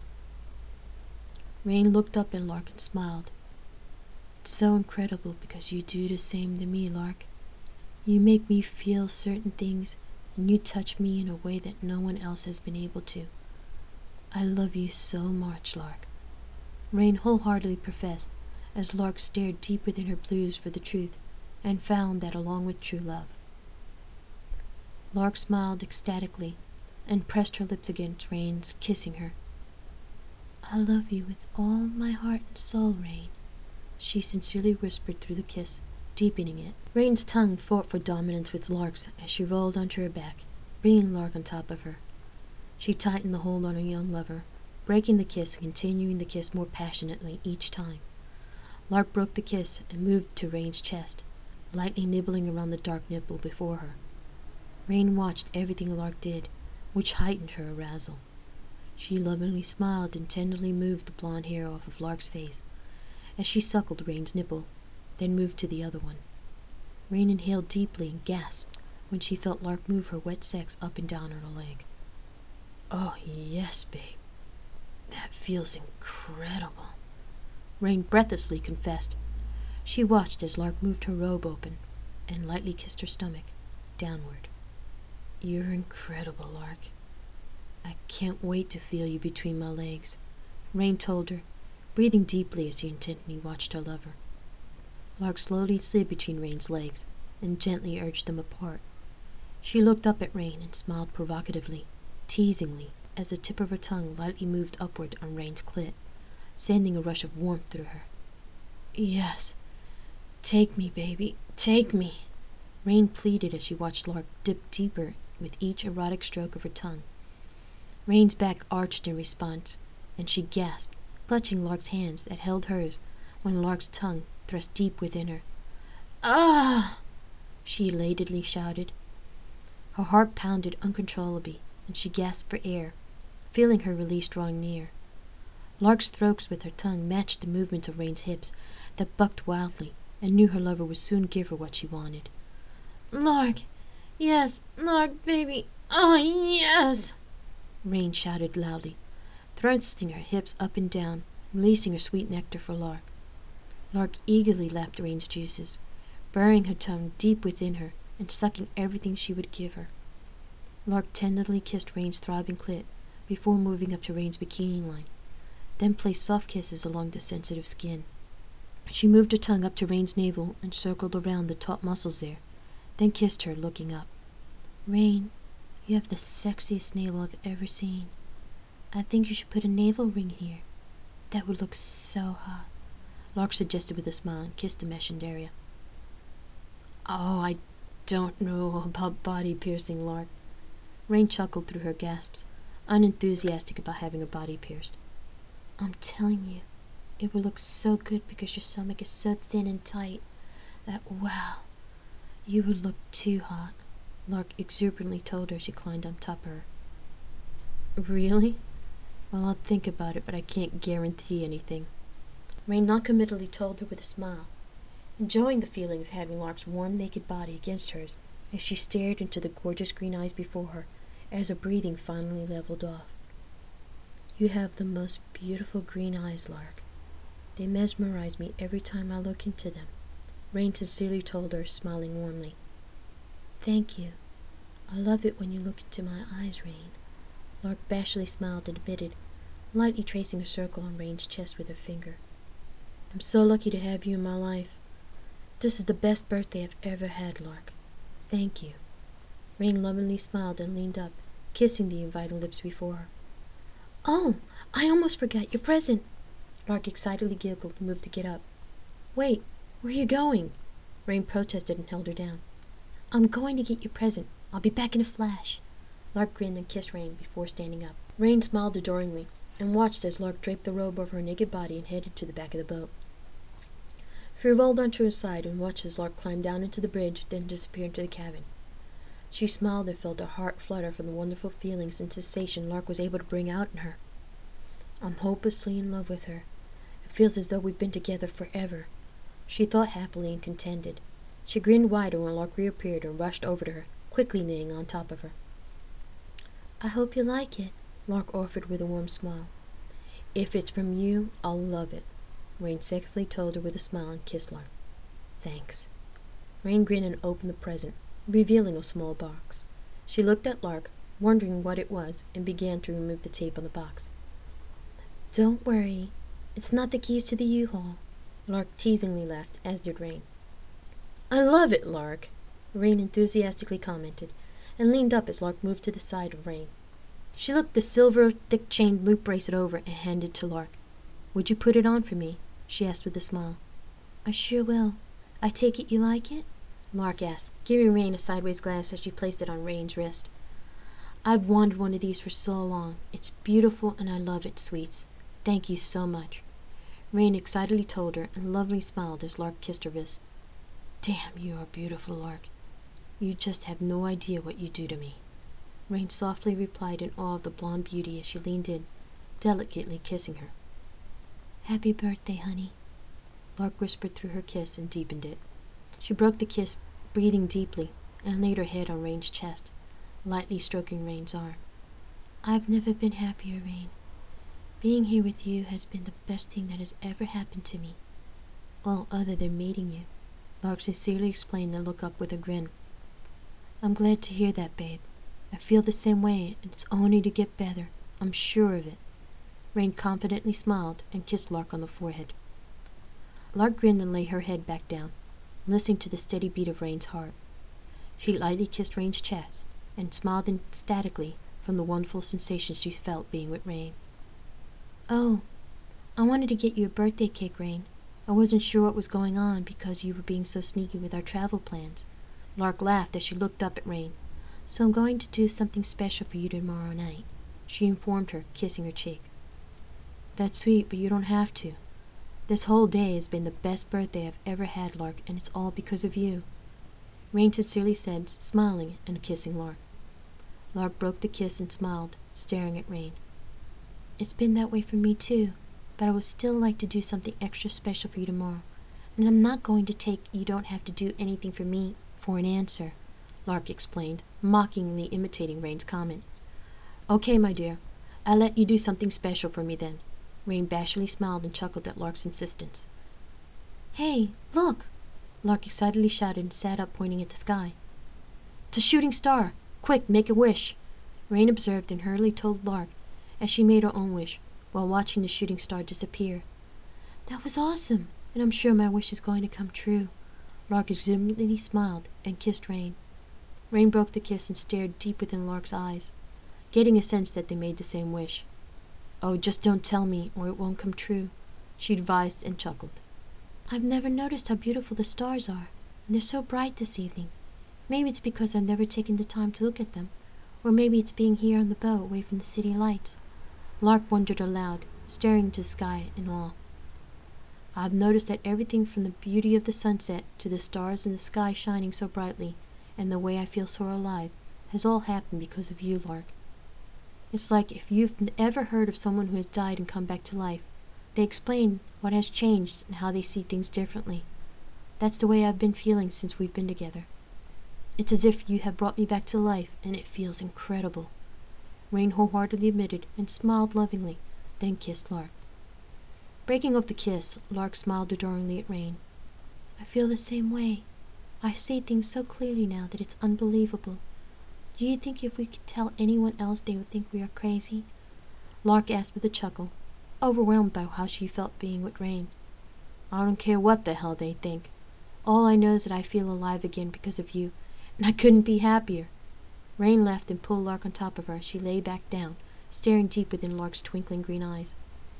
Rain looked up at Lark and smiled. "It's so incredible because you do the same to me, Lark. You make me feel certain things, and you touch me in a way that no one else has been able to. I love you so much, Lark," Rain wholeheartedly professed, as Lark stared deep within her blues for the truth, and found that along with true love. Lark smiled ecstatically, and pressed her lips against Rain's, kissing her. "I love you with all my heart and soul, Rain," she sincerely whispered through the kiss, deepening it. Rain's tongue fought for dominance with Lark's as she rolled onto her back, bringing Lark on top of her. She tightened the hold on her young lover, breaking the kiss and continuing the kiss more passionately each time. Lark broke the kiss and moved to Rain's chest, lightly nibbling around the dark nipple before her. Rain watched everything Lark did, which heightened her arousal. She lovingly smiled and tenderly moved the blonde hair off of Lark's face as she suckled Rain's nipple, then moved to the other one. Rain inhaled deeply and gasped when she felt Lark move her wet sex up and down on her leg. "Oh, yes, babe. That feels incredible," Rain breathlessly confessed. She watched as Lark moved her robe open and lightly kissed her stomach, downward. "You're incredible, Lark. I can't wait to feel you between my legs," Rain told her, breathing deeply as she intently watched her lover. Lark slowly slid between Rain's legs and gently urged them apart. She looked up at Rain and smiled provocatively, teasingly, as the tip of her tongue lightly moved upward on Rain's clit, sending a rush of warmth through her. "Yes, take me, baby, take me," Rain pleaded as she watched Lark dip deeper with each erotic stroke of her tongue. Rain's back arched in response, and she gasped, clutching Lark's hands that held hers when Lark's tongue thrust deep within her. "Ah!" she elatedly shouted. Her heart pounded uncontrollably, and she gasped for air, feeling her release drawing near. Lark's strokes with her tongue matched the movements of Rain's hips that bucked wildly, and knew her lover would soon give her what she wanted. "Lark! Yes, Lark, baby! Oh, yes!" Rain shouted loudly, thrusting her hips up and down, releasing her sweet nectar for Lark. Lark eagerly lapped Rain's juices, burying her tongue deep within her and sucking everything she would give her. Lark tenderly kissed Rain's throbbing clit before moving up to Rain's bikini line, then placed soft kisses along the sensitive skin. She moved her tongue up to Rain's navel and circled around the taut muscles there, then kissed her, looking up. "Rain, you have the sexiest navel I've ever seen. I think you should put a navel ring here. That would look so hot," Lark suggested with a smile and kissed the meshed area. "Oh, I don't know about body piercing, Lark." Rain chuckled through her gasps, unenthusiastic about having her body pierced. "I'm telling you, it would look so good because your stomach is so thin and tight that, wow, you would look too hot," Lark exuberantly told her as she climbed on top of her. "Really? Well, I'll think about it, but I can't guarantee anything," Rain noncommittally told her with a smile, enjoying the feeling of having Lark's warm, naked body against hers as she stared into the gorgeous green eyes before her as her breathing finally leveled off. You have the most beautiful green eyes, Lark. They mesmerize me every time I look into them, Rain sincerely told her, smiling warmly. Thank you. I love it when you look into my eyes, Rain. Lark bashfully smiled and admitted, lightly tracing a circle on Rain's chest with her finger. I'm so lucky to have you in my life. This is the best birthday I've ever had, Lark. Thank you. Rain lovingly smiled and leaned up, kissing the inviting lips before her. Oh, I almost forgot your present. Lark excitedly giggled and moved to get up. Wait, where are you going? Rain protested and held her down. I'm going to get your present. I'll be back in a flash. Lark grinned and kissed Rain before standing up. Rain smiled adoringly and watched as Lark draped the robe over her naked body and headed to the back of the boat. She rolled onto her side and watched as Lark climbed down into the bridge, then disappeared into the cabin. She smiled and felt her heart flutter from the wonderful feelings and sensation Lark was able to bring out in her. I'm hopelessly in love with her. It feels as though we've been together forever, she thought happily and contented. She grinned wider when Lark reappeared and rushed over to her, quickly laying on top of her. I hope you like it, Lark offered with a warm smile. If it's from you, I'll love it, Rain sexily told her with a smile and kissed Lark. Thanks. Rain grinned and opened the present, revealing a small box. She looked at Lark, wondering what it was, and began to remove the tape on the box. Don't worry, it's not the keys to the U-Haul, Lark teasingly laughed, as did Rain. I love it, Lark, Rain enthusiastically commented, and leaned up as Lark moved to the side of Rain. She looked the silver, thick-chained loop bracelet over and handed it to Lark. Would you put it on for me? She asked with a smile. I sure will. I take it you like it? Lark asked, giving Rain a sideways glance as she placed it on Rain's wrist. I've wanted one of these for so long. It's beautiful and I love it, sweets. Thank you so much. Rain excitedly told her and lovingly smiled as Lark kissed her wrist. Damn, you are beautiful, Lark. You just have no idea what you do to me. Rain softly replied in awe of the blonde beauty as she leaned in, delicately kissing her. Happy birthday, honey, Lark whispered through her kiss and deepened it. She broke the kiss, breathing deeply, and laid her head on Rain's chest, lightly stroking Rain's arm. I've never been happier, Rain. Being here with you has been the best thing that has ever happened to me. Well, other than meeting you, Lark sincerely explained and looked up with a grin. I'm glad to hear that, babe. I feel the same way, and it's only to get better. I'm sure of it. Rain confidently smiled and kissed Lark on the forehead. Lark grinned and lay her head back down, listening to the steady beat of Rain's heart. She lightly kissed Rain's chest and smiled ecstatically from the wonderful sensation she felt being with Rain. Oh, I wanted to get you a birthday cake, Rain. I wasn't sure what was going on because you were being so sneaky with our travel plans. Lark laughed as she looked up at Rain. So I'm going to do something special for you tomorrow night, she informed her, kissing her cheek. That's sweet, but you don't have to. This whole day has been the best birthday I've ever had, Lark, and it's all because of you, Rain sincerely said, smiling and kissing Lark. Lark broke the kiss and smiled, staring at Rain. It's been that way for me too, but I would still like to do something extra special for you tomorrow, and I'm not going to take you don't have to do anything for me for an answer, Lark explained, mockingly imitating Rain's comment. Okay, my dear, I'll let you do something special for me then. Rain bashfully smiled and chuckled at Lark's insistence. Hey, look! Lark excitedly shouted and sat up, pointing at the sky. It's a shooting star! Quick, make a wish! Rain observed and hurriedly told Lark as she made her own wish, while watching the shooting star disappear. That was awesome, and I'm sure my wish is going to come true. Lark exuberantly smiled and kissed Rain. Rain broke the kiss and stared deep within Lark's eyes, getting a sense that they made the same wish. Oh, just don't tell me, or it won't come true, she advised and chuckled. I've never noticed how beautiful the stars are, and they're so bright this evening. Maybe it's because I've never taken the time to look at them, or maybe it's being here on the boat away from the city lights. Lark wondered aloud, staring into the sky in awe. I've noticed that everything from the beauty of the sunset to the stars in the sky shining so brightly and the way I feel so alive has all happened because of you, Lark. It's like if you've ever heard of someone who has died and come back to life, they explain what has changed and how they see things differently. That's the way I've been feeling since we've been together. It's as if you have brought me back to life, and it feels incredible. Rain wholeheartedly admitted and smiled lovingly, then kissed Lark. Breaking off the kiss, Lark smiled adoringly at Rain. I feel the same way. I see things so clearly now that it's unbelievable. Do you think if we could tell anyone else they would think we are crazy? Lark asked with a chuckle, overwhelmed by how she felt being with Rain. I don't care what the hell they think. All I know is that I feel alive again because of you, and I couldn't be happier. Rain laughed and pulled Lark on top of her as she lay back down, staring deep within Lark's twinkling green eyes.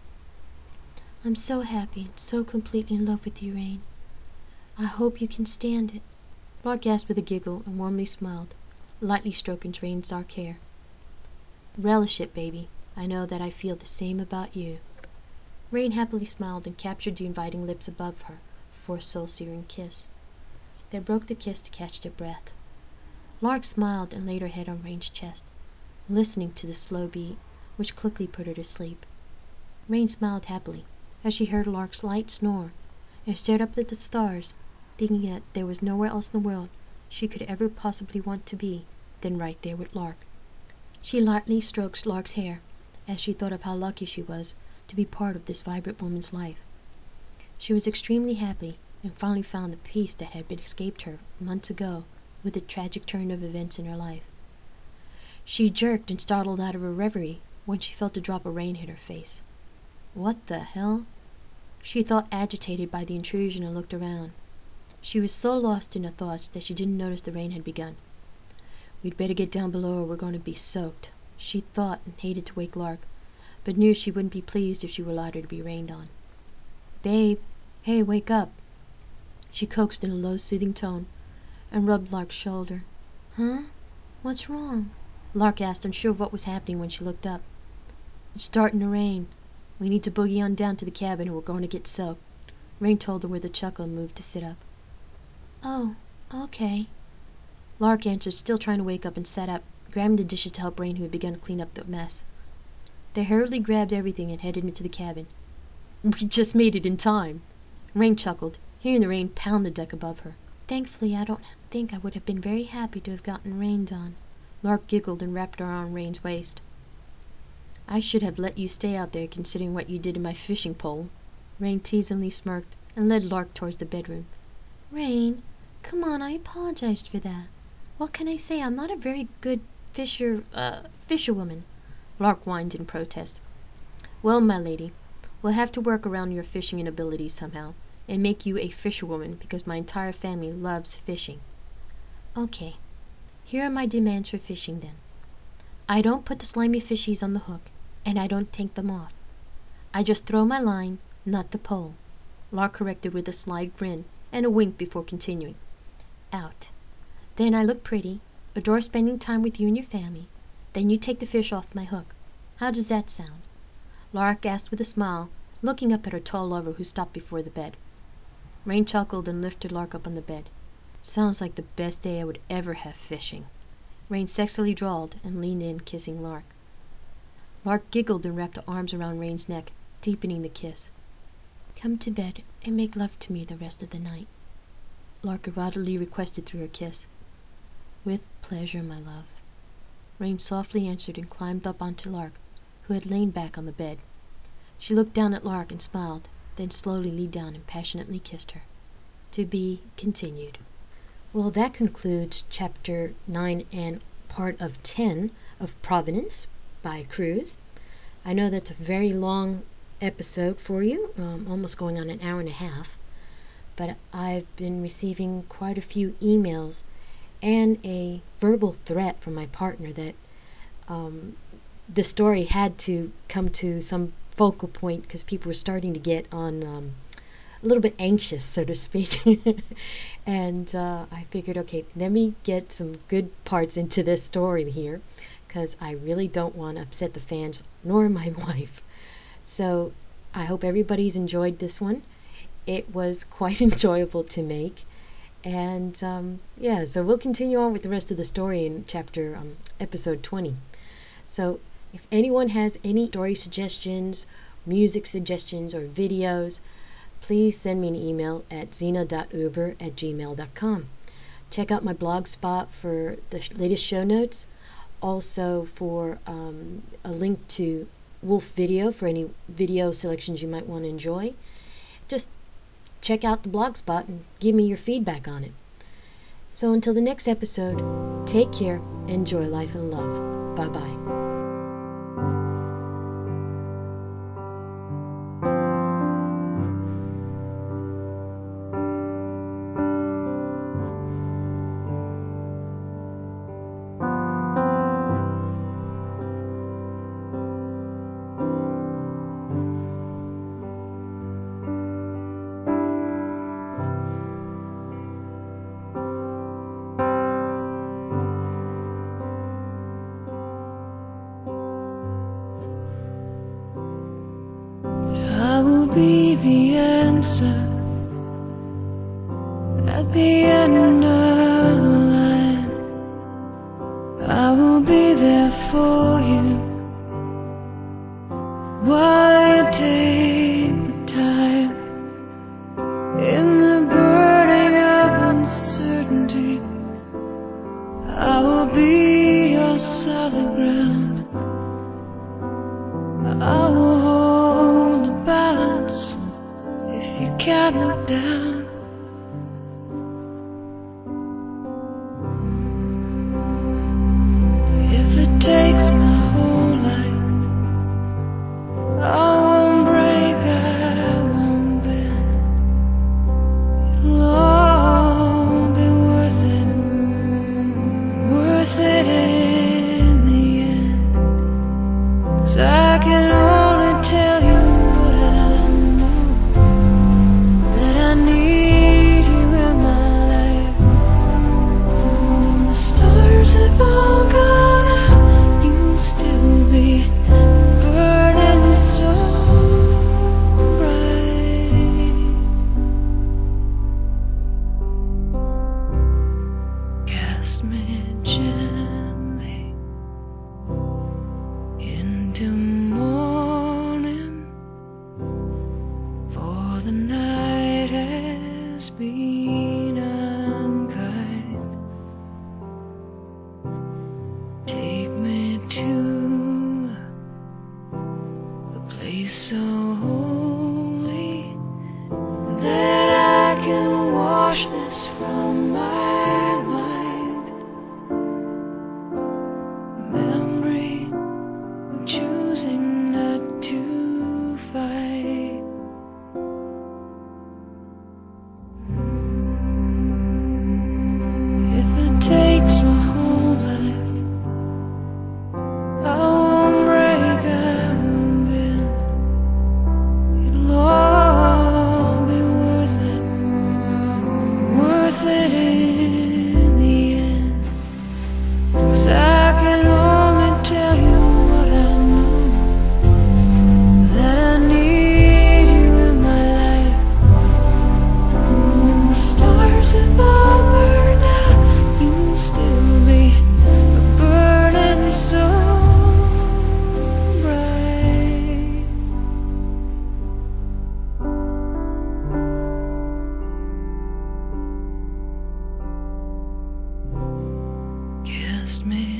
I'm so happy and so completely in love with you, Rain. I hope you can stand it. Lark asked with a giggle and warmly smiled, lightly stroking Rain's dark hair. Relish it, baby. I know that I feel the same about you. Rain happily smiled and captured the inviting lips above her for a soul-searing kiss. They broke the kiss to catch their breath. Lark smiled and laid her head on Rain's chest, listening to the slow beat, which quickly put her to sleep. Rain smiled happily as she heard Lark's light snore and stared up at the stars, thinking that there was nowhere else in the world she could ever possibly want to be than right there with Lark. She lightly stroked Lark's hair as she thought of how lucky she was to be part of this vibrant woman's life. She was extremely happy and finally found the peace that had been escaped her months ago with the tragic turn of events in her life. She jerked and startled out of her reverie when she felt a drop of rain hit her face. What the hell? She thought, agitated by the intrusion, and looked around. She was so lost in her thoughts that she didn't notice the rain had begun. We'd better get down below or we're going to be soaked, she thought, and hated to wake Lark, but knew she wouldn't be pleased if she were allowed her to be rained on. Babe, hey, wake up, she coaxed in a low, soothing tone, and rubbed Lark's shoulder. Huh? What's wrong? Lark asked, unsure of what was happening when she looked up. It's starting to rain. We need to boogie on down to the cabin or we're going to get soaked, Rain told her with a chuckle and moved to sit up. Oh, okay. Lark answered, still trying to wake up, and sat up, grabbing the dishes to help Rain, who had begun to clean up the mess. They hurriedly grabbed everything and headed into the cabin. We just made it in time, Rain chuckled, hearing the rain pound the deck above her. Thankfully, I don't think I would have been very happy to have gotten rained on. Lark giggled and wrapped her around Rain's waist. I should have let you stay out there, considering what you did in my fishing pole. Rain teasingly smirked and led Lark towards the bedroom. Rain, come on, I apologized for that. What can I say? I'm not a very good fisher, uh, fisherwoman. Lark whined in protest. Well, my lady, we'll have to work around your fishing inabilities somehow, and make you a fisherwoman because my entire family loves fishing. Okay, here are my demands for fishing then. I don't put the slimy fishies on the hook, and I don't take them off. I just throw my line, not the pole. Lark corrected with a sly grin and a wink before continuing. Out. Then I look pretty, adore spending time with you and your family. Then you take the fish off my hook. How does that sound? Lark asked with a smile, looking up at her tall lover who stopped before the bed. Rain chuckled and lifted Lark up on the bed. Sounds like the best day I would ever have fishing. Rain sexily drawled and leaned in, kissing Lark. Lark giggled and wrapped her arms around Rain's neck, deepening the kiss. Come to bed and make love to me the rest of the night, Lark erotically requested through her kiss. With pleasure, my love. Rain softly answered and climbed up onto Lark, who had lain back on the bed. She looked down at Lark and smiled, then slowly leaned down and passionately kissed her. To be continued. Well, that concludes chapter nine and part of ten of Provenance by Cruz. I know that's a very long episode for you, um, almost going on an hour and a half, but I've been receiving quite a few emails and a verbal threat from my partner that um, the story had to come to some focal point because people were starting to get on um, a little bit anxious, so to speak. And uh, I figured, okay, let me get some good parts into this story here because I really don't want to upset the fans nor my wife. So I hope everybody's enjoyed this one. It was quite enjoyable to make. And um, yeah, so we'll continue on with the rest of the story in chapter um, episode twenty. So if anyone has any story suggestions, music suggestions, or videos, please send me an email at xena dot uber at gmail dot com. Check out my blog spot for the latest show notes. also for um, a link to Wolf Video for any video selections you might want to enjoy. Just check out the blog spot and give me your feedback on it. So until the next episode, take care, enjoy life and love. Bye-bye. Be the answer at the end of the line. I will be there for you while you take the time in the burning of uncertainty. I will be your solid ground. I will hold the balance if you can't look down. If it takes my whole life, I won't break, I won't bend. It'll all be worth it, worth it in the end. 'Cause I can only tell you what I know, that I need you in my life. When the stars have all gone out, you'll still be burning so bright. Cast me gently into morning, for the night has been unkind. Take me to a place so holy that I can wash this from my mind. Memory of choosing not to fight. If it takes my whole life, I won't break, I won't bend. It'll all be worth it, worth it in the end. 'Cause I can only tell you what I know, that I need you in my life. When the stars have all burned out, you'll still be burning so bright. Cast me